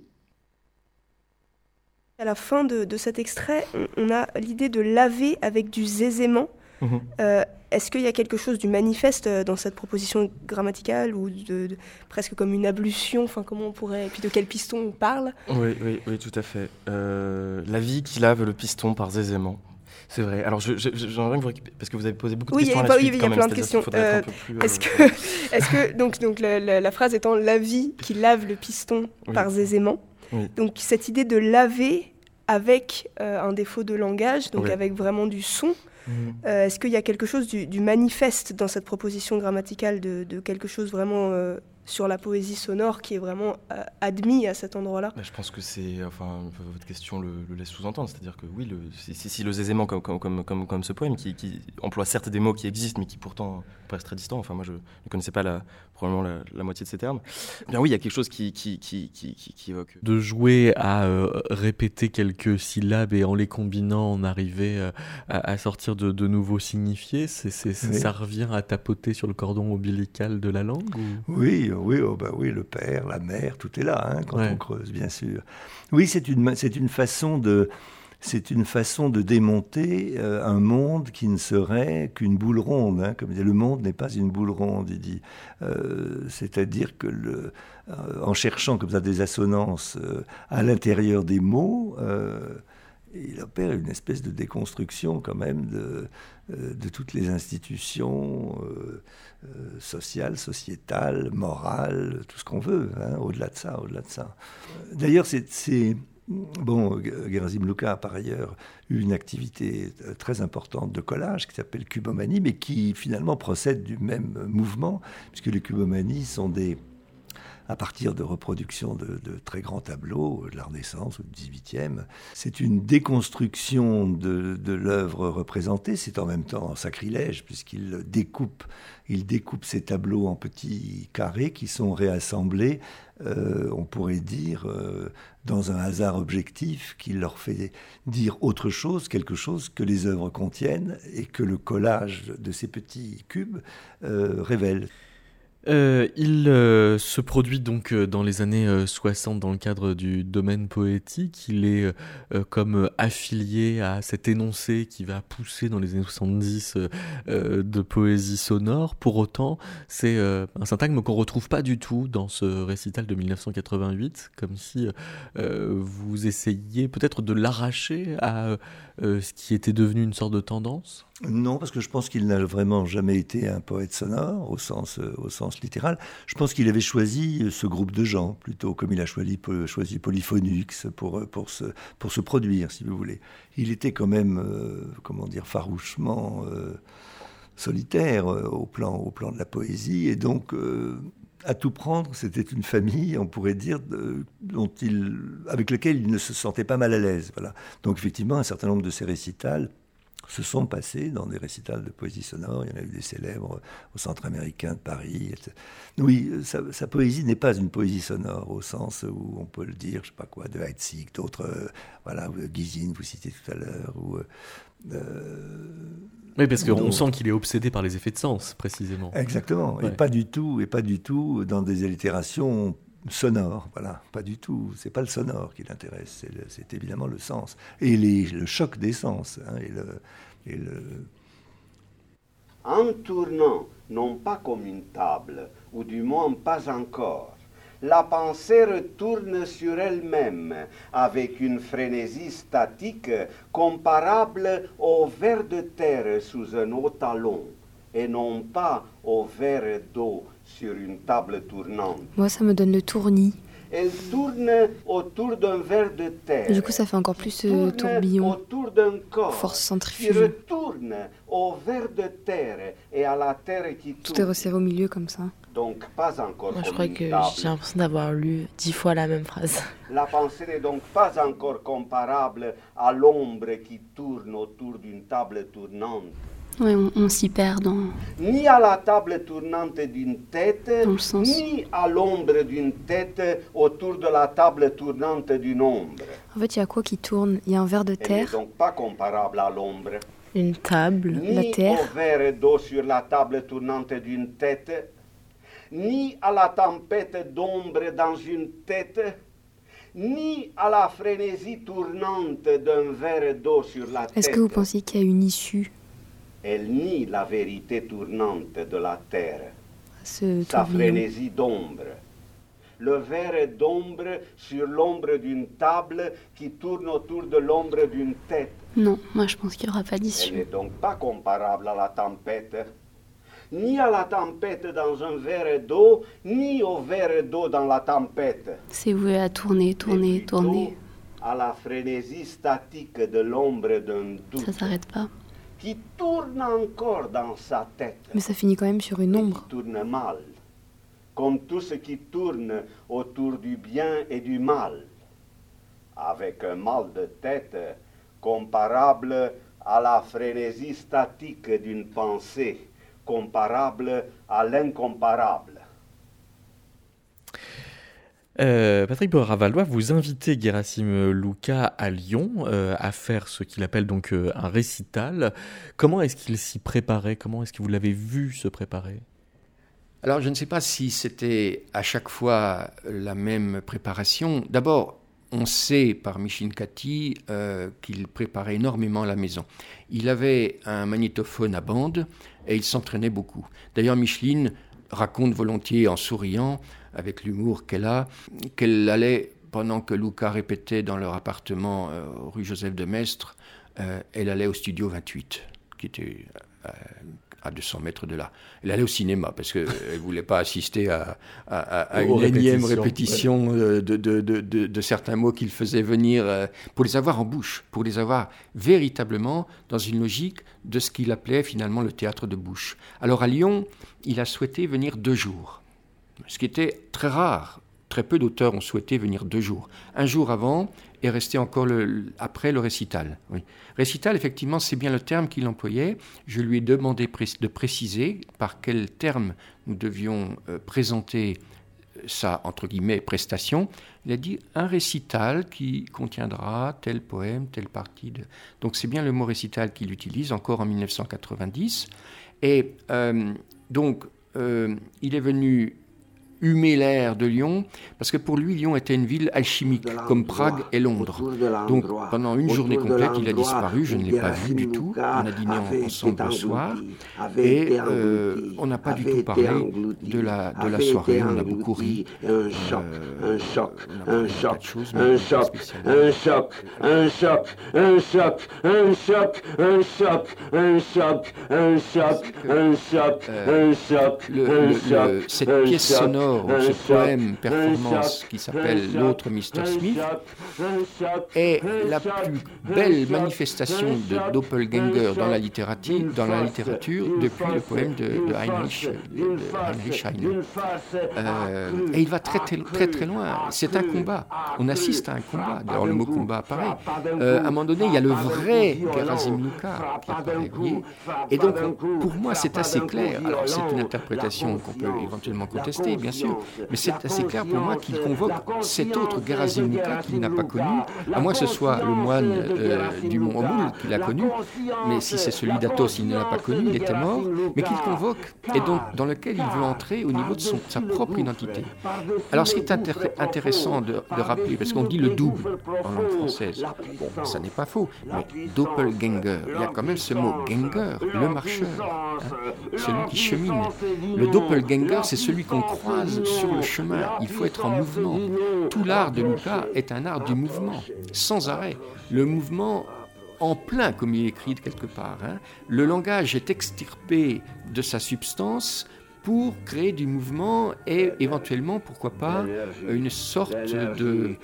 À la fin de cet extrait, on a l'idée de laver avec du zézément. Est-ce qu'il y a quelque chose du manifeste dans cette proposition grammaticale, ou de presque comme une ablution, enfin comment on pourrait, et puis de quel piston on parle? Oui, tout à fait. La vie qui lave le piston par zézément. C'est vrai. Alors, j'aimerais que vous récupériez, parce que vous avez posé beaucoup de questions à la suite. Oui, il y a plein de questions. Est-ce que donc la phrase étant la vie qui lave le piston par zézément. Oui. Donc cette idée de laver avec un défaut de langage, donc avec vraiment du son. Est-ce qu'il y a quelque chose du manifeste dans cette proposition grammaticale, de quelque chose vraiment sur la poésie sonore qui est vraiment admis à cet endroit-là? Je pense que c'est, enfin, votre question le laisse sous-entendre, c'est-à-dire que oui, si le zézément comme ce poème qui emploie certes des mots qui existent mais qui pourtant paraissent très distants, enfin moi je ne connaissais pas probablement la moitié de ces termes, bien oui, il y a quelque chose qui évoque. De jouer à répéter quelques syllabes et en les combinant on arrivait à sortir de nouveaux signifiés, ça revient à tapoter sur le cordon ombilical de la langue ou... Oui, le père, la mère, tout est là quand on creuse, bien sûr. Oui, c'est une façon de démonter un monde qui ne serait qu'une boule ronde. Comme il dit, le monde n'est pas une boule ronde, il dit. C'est-à-dire que en cherchant comme ça des assonances à l'intérieur des mots, il opère une espèce de déconstruction quand même de toutes les institutions sociales, sociétales, morales, tout ce qu'on veut, au-delà de ça. D'ailleurs, Gerasim Luka a par ailleurs eu une activité très importante de collage qui s'appelle cubomanie, mais qui finalement procède du même mouvement, puisque les cubomanies sont à partir de reproductions de très grands tableaux de la Renaissance ou du XVIIIe. C'est une déconstruction de l'œuvre représentée, c'est en même temps un sacrilège, puisqu'il découpe ces tableaux en petits carrés qui sont réassemblés, on pourrait dire, dans un hasard objectif qui leur fait dire autre chose, quelque chose que les œuvres contiennent et que le collage de ces petits cubes révèle. Il se produit donc dans les années 60 dans le cadre du domaine poétique. Il est comme affilié à cet énoncé qui va pousser dans les années 70 de poésie sonore. Pour autant, c'est un syntagme qu'on ne retrouve pas du tout dans ce récital de 1988, comme si vous essayiez peut-être de l'arracher à ce qui était devenu une sorte de tendance. Non, parce que je pense qu'il n'a vraiment jamais été un poète sonore au sens littéral. Je pense qu'il avait choisi ce groupe de gens, plutôt comme il a choisi Polyphonux pour se produire, si vous voulez. Il était quand même, farouchement solitaire au plan de la poésie, et donc à tout prendre, c'était une famille, on pourrait dire, avec laquelle il ne se sentait pas mal à l'aise. Voilà. Donc effectivement, un certain nombre de ses récitals se sont passés dans des récitals de poésie sonore. Il y en a eu des célèbres au Centre américain de Paris, etc. Oui, sa poésie n'est pas une poésie sonore au sens où on peut le dire, je sais pas quoi, de Heitzig, d'autres, Gysin, vous citiez tout à l'heure, oui, parce qu'on sent qu'il est obsédé par les effets de sens, précisément. Exactement, ouais. et pas du tout dans des allitérations sonores, voilà, pas du tout. C'est pas le sonore qui l'intéresse, c'est évidemment le sens et le choc des sens. En tournant, non pas comme une table, ou du moins pas encore, la pensée retourne sur elle-même avec une frénésie statique comparable au ver de terre sous un haut talon, et non pas au verre d'eau sur une table tournante. Moi, ça me donne le tournis. Elle tourne autour d'un ver de terre. Et du coup, ça fait encore plus tourbillon. Autour d'un corps. Force centrifuge. Qui retourne au ver de terre et à la terre qui tourne. Tout est resserré au milieu comme ça. Donc pas encore. Moi, je crois que j'ai l'impression d'avoir lu 10 fois la même phrase. La pensée n'est donc pas encore comparable à l'ombre qui tourne autour d'une table tournante. Oui, on s'y perd dans... Ni à la table tournante d'une tête, ni à l'ombre d'une tête autour de la table tournante d'une ombre. En fait, il y a quoi qui tourne? Il y a un ver de terre. Elle n'est donc pas comparable à l'ombre. Une table, la terre. Ni au verre d'eau sur la table tournante d'une tête, ni à la tempête d'ombre dans une tête, ni à la frénésie tournante d'un verre d'eau sur la tête. Est-ce que vous pensez qu'il y a une issue? Elle nie la vérité tournante de la terre, sa frénésie d'ombre. Le verre d'ombre sur l'ombre d'une table qui tourne autour de l'ombre d'une tête. Non, moi je pense qu'il n'y aura pas d'issue. Elle n'est donc pas comparable à la tempête. Ni à la tempête dans un verre d'eau, ni au verre d'eau dans la tempête. C'est voué à tourner, tourner, tourner. À la frénésie statique de l'ombre d'un doute. Ça s'arrête pas. Qui tourne encore dans sa tête. Mais ça finit quand même sur une ombre. Qui tourne mal, comme tout ce qui tourne autour du bien et du mal, avec un mal de tête comparable à la frénésie statique d'une pensée, comparable à l'incomparable. Patrick Boravalois, vous invitez Gerasim Luka à Lyon à faire ce qu'il appelle donc un récital. Comment est-ce qu'il s'y préparait? Comment est-ce que vous l'avez vu se préparer? Alors, je ne sais pas si c'était à chaque fois la même préparation. D'abord, on sait par Micheline Cathy qu'il préparait énormément la maison. Il avait un magnétophone à bande et il s'entraînait beaucoup. D'ailleurs, Micheline raconte volontiers en souriant, avec l'humour qu'elle a, qu'elle allait, pendant que Luca répétait dans leur appartement rue Joseph de Maistre, elle allait au studio 28, qui était à 200 mètres de là. Elle allait au cinéma, parce qu'elle ne voulait pas assister à une énième répétition de certains mots qu'il faisait venir, pour les avoir en bouche, pour les avoir véritablement dans une logique de ce qu'il appelait finalement le théâtre de bouche. Alors à Lyon, il a souhaité venir 2 jours, ce qui était très rare. Très peu d'auteurs ont souhaité venir 2 jours. Un jour avant et rester encore après le récital. Oui. Récital, effectivement, c'est bien le terme qu'il employait. Je lui ai demandé de préciser par quel terme nous devions présenter sa, entre guillemets, prestation. Il a dit un récital qui contiendra tel poème, telle partie. Donc c'est bien le mot récital qu'il utilise, encore en 1990. Et donc, il est venu humer l'air de Lyon, parce que pour lui, Lyon était une ville alchimique, comme Prague et Londres. Donc, pendant une journée complète, il a disparu, je ne l'ai pas vu du tout. On a dîné ensemble le soir, et on n'a pas du tout parlé de la soirée, on a beaucoup ri. Un choc. Cette pièce sonore, ce poème performance qui s'appelle L'autre Mr. Smith, est la plus belle manifestation de doppelganger dans la littérature depuis le poème de Heinrich Heine. Et il va très loin. C'est un combat. On assiste à un combat. D'ailleurs, le mot combat apparaît. À un moment donné, il y a le vrai Gerasim Luka qui apparaît. Et donc, pour moi, c'est assez clair. Alors, c'est une interprétation qu'on peut éventuellement contester, bien sûr, mais c'est assez clair pour moi qu'il convoque cet autre Gerasim Luka qu'il n'a pas connu, à moins que ce soit le moine du Mont Omoul qu'il a connu, mais si c'est celui d'Athos, il ne l'a pas connu, il était mort, mais qu'il convoque, et donc dans lequel il veut entrer au niveau de sa propre identité. Alors ce qui est intéressant de rappeler, parce qu'on dit le double en langue française, bon, ça n'est pas faux, mais doppelganger, il y a quand même ce mot ganger, le marcheur, celui qui chemine. Le doppelganger, c'est celui qu'on croise sur le chemin. Il faut être en mouvement. Tout l'art de Luka est un art du mouvement, sans arrêt. Le mouvement en plein, comme il écrit quelque part. Le langage est extirpé de sa substance pour créer du mouvement et éventuellement, pourquoi pas, une sorte de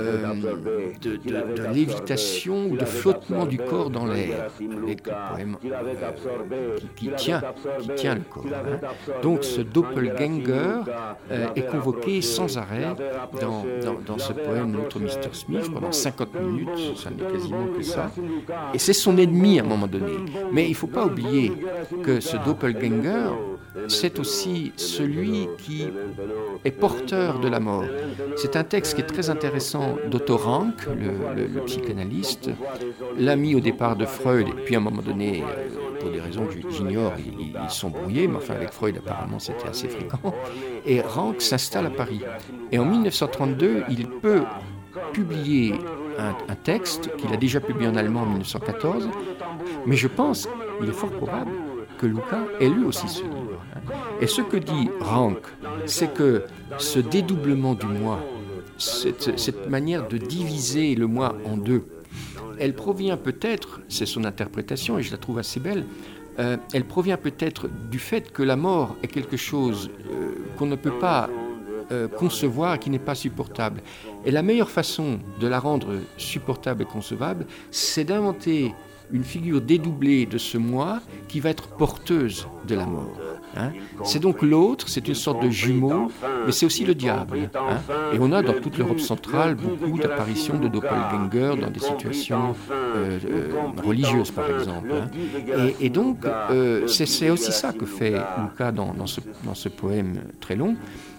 lévitation ou de flottement du corps dans l'air, avec le poème qui tient le corps. Donc ce doppelganger est convoqué sans arrêt dans ce poème L'autre Mr. Smith pendant 50 minutes, ça n'est quasiment que ça. Et c'est son ennemi à un moment donné. Mais il ne faut pas oublier que ce doppelganger, c'est aussi celui qui est porteur de la mort. C'est un texte qui est très intéressant d'Otto Rank, le psychanalyste, l'ami au départ de Freud, et puis à un moment donné, pour des raisons que j'ignore, ils sont brouillés, mais enfin avec Freud apparemment c'était assez fréquent. Et Rank s'installe à Paris. Et en 1932, il peut publier un texte qu'il a déjà publié en allemand en 1914, mais je pense, il est fort probable que Luka ait lu aussi ce livre. Et ce que dit Rank, c'est que ce dédoublement du moi, cette manière de diviser le moi en deux, elle provient peut-être, c'est son interprétation et je la trouve assez belle, elle provient peut-être du fait que la mort est quelque chose qu'on ne peut pas concevoir et qui n'est pas supportable. Et la meilleure façon de la rendre supportable et concevable, c'est d'inventer une figure dédoublée de ce moi qui va être porteuse de la mort. C'est donc l'autre, c'est une sorte de jumeau, mais c'est aussi le diable. Et on a dans toute l'Europe centrale beaucoup d'apparitions de doppelgangers dans des situations religieuses, par exemple. Et donc, c'est aussi ça que fait Luka dans ce poème très long.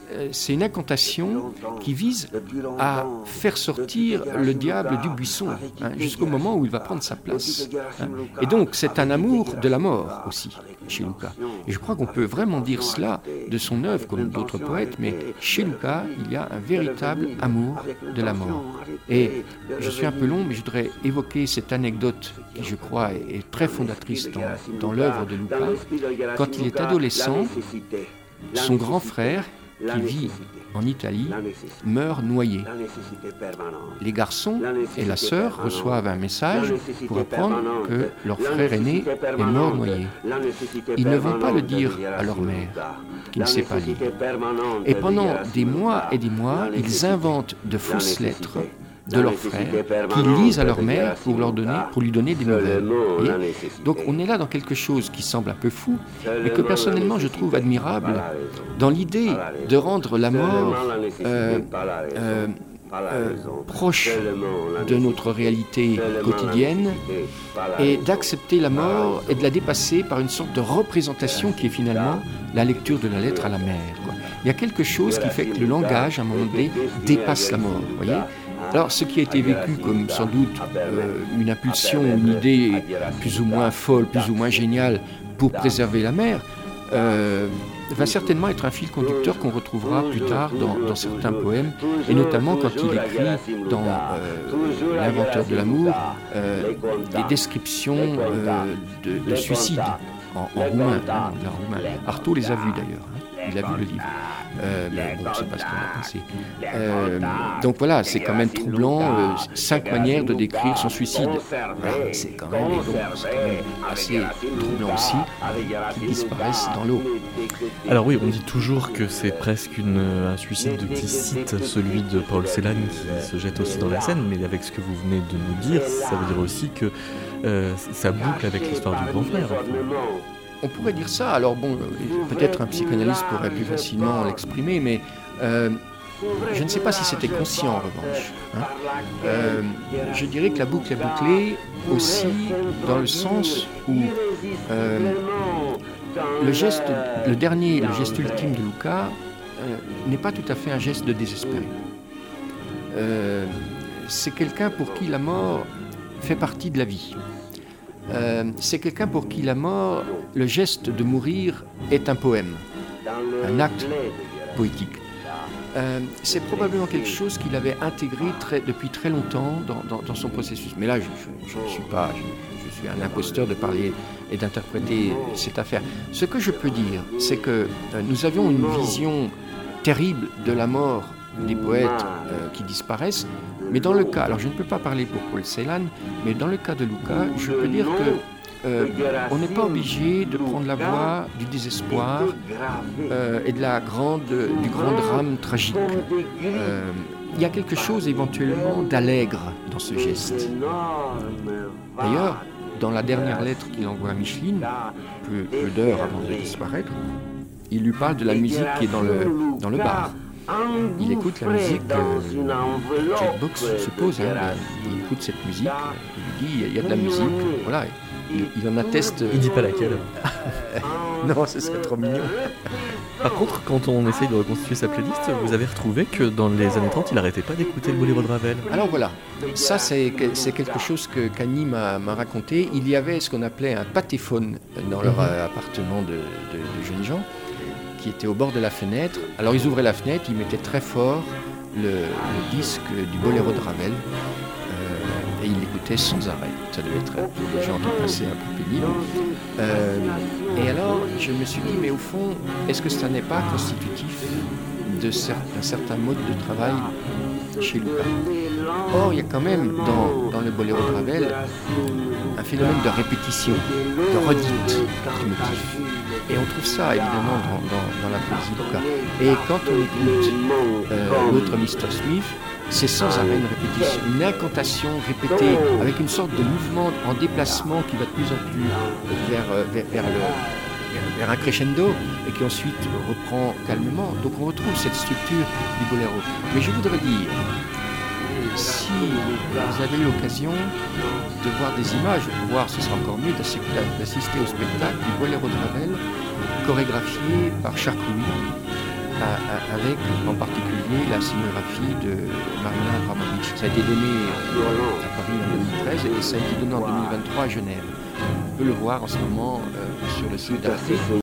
c'est une incantation qui vise à faire sortir le diable du buisson, jusqu'au moment où il va prendre sa place. Et donc, c'est un amour de la mort aussi, chez Luca. Et je crois qu'on peut vraiment dire cela de son œuvre, comme d'autres poètes, mais chez Luca, il y a un véritable amour de la mort. Et je suis un peu long, mais je voudrais évoquer cette anecdote qui, je crois, est très fondatrice dans l'œuvre de Luca. Quand il est adolescent, son grand frère, qui vit en Italie, meurt noyé. Les garçons et la sœur reçoivent un message pour apprendre que leur frère aîné est mort noyé. Ils ne vont pas le dire à leur mère, qui ne sait pas lire. Et pendant des mois et des mois, ils inventent de fausses lettres de leurs frères, qu'ils lisent à leur mère pour lui donner des nouvelles. Donc on est là dans quelque chose qui semble un peu fou, mais que personnellement je trouve admirable, dans l'idée de rendre la mort proche de notre réalité quotidienne et d'accepter la mort et de la dépasser par une sorte de représentation qui est finalement la lecture de la lettre à la mère, quoi. Il y a quelque chose qui fait que le langage, à un moment donné, dépasse la mort, voyez. Alors, ce qui a été vécu comme sans doute une impulsion, une idée plus ou moins folle, plus ou moins géniale pour préserver la mer, va certainement être un fil conducteur qu'on retrouvera plus tard dans certains poèmes, et notamment quand il écrit dans L'inventeur de l'amour des descriptions de suicide en roumain, Artaud les a vus d'ailleurs, il a vu le livre. Mais bon, je ne sais pas ce qu'on a pensé. Donc voilà, c'est quand même troublant, 5 manières de décrire son suicide. C'est quand même assez troublant aussi, qui disparaissent dans l'eau. Alors oui, on dit toujours que c'est presque un suicide qui cite celui de Paul Celan qui se jette aussi dans la Seine, mais avec ce que vous venez de nous dire, ça veut dire aussi que ça boucle avec l'histoire du grand frère. On pourrait dire ça, alors bon, peut-être un psychanalyste pourrait plus facilement l'exprimer, mais je ne sais pas si c'était conscient en revanche. Je dirais que la boucle est bouclée aussi dans le sens où le geste ultime de Luca n'est pas tout à fait un geste de désespéré. C'est quelqu'un pour qui la mort fait partie de la vie. C'est quelqu'un pour qui la mort, le geste de mourir, est un poème, un acte poétique. C'est probablement quelque chose qu'il avait intégré depuis très longtemps dans son processus. Mais là, je ne suis pas, je suis un imposteur de parler et d'interpréter cette affaire. Ce que je peux dire, c'est que nous avions une vision terrible de la mort des poètes qui disparaissent, mais dans le cas, alors je ne peux pas parler pour Paul Celan, mais dans le cas de Luca, je peux dire que on n'est pas obligé de prendre la voie du désespoir et du grand drame tragique. Il y a quelque chose éventuellement d'allègre dans ce geste. D'ailleurs, dans la dernière lettre qu'il envoie à Micheline, peu d'heures avant de disparaître, il lui parle de la musique qui est dans le bar. Il écoute la musique, Jack Box suppose, il écoute cette musique, il lui dit il y a de la musique, voilà, il en atteste. Il dit pas laquelle. Non, ce serait trop mignon. Par contre, quand on essaye de reconstituer sa playlist, vous avez retrouvé que dans les années 30, il n'arrêtait pas d'écouter le boléro de Ravel. Alors voilà, ça c'est quelque chose qu'Annie m'a raconté. Il y avait ce qu'on appelait un patéphone dans leur appartement de jeunes gens, qui était au bord de la fenêtre. Alors ils ouvraient la fenêtre, ils mettaient très fort le disque du boléro de Ravel et ils l'écoutaient sans arrêt. Ça devait être pour des gens qui passaient un peu pénibles. Et alors je me suis dit, mais au fond, est-ce que ça n'est pas constitutif d'un certain mode de travail chez Luca? Or, il y a quand même dans le boléro de Ravel un phénomène de répétition, de redite du motif. Et on trouve ça évidemment dans la poésie de Luca. Et quand on écoute l'autre Mr. Smith, c'est sans arrêt une répétition, une incantation répétée avec une sorte de mouvement en déplacement qui va de plus en plus vers un crescendo et qui ensuite reprend calmement. Donc on retrouve cette structure du boléro. Mais je voudrais dire, si vous avez eu l'occasion de voir des images, voire ce sera encore mieux d'assister au spectacle du boléro de Ravel, chorégraphié par Charles Louis, avec en particulier la scénographie de Marina Abramovic. Ça a été donné à Paris en 2013 et ça a été donné en 2023 à Genève. On peut le voir en ce moment sur le site d'Arte.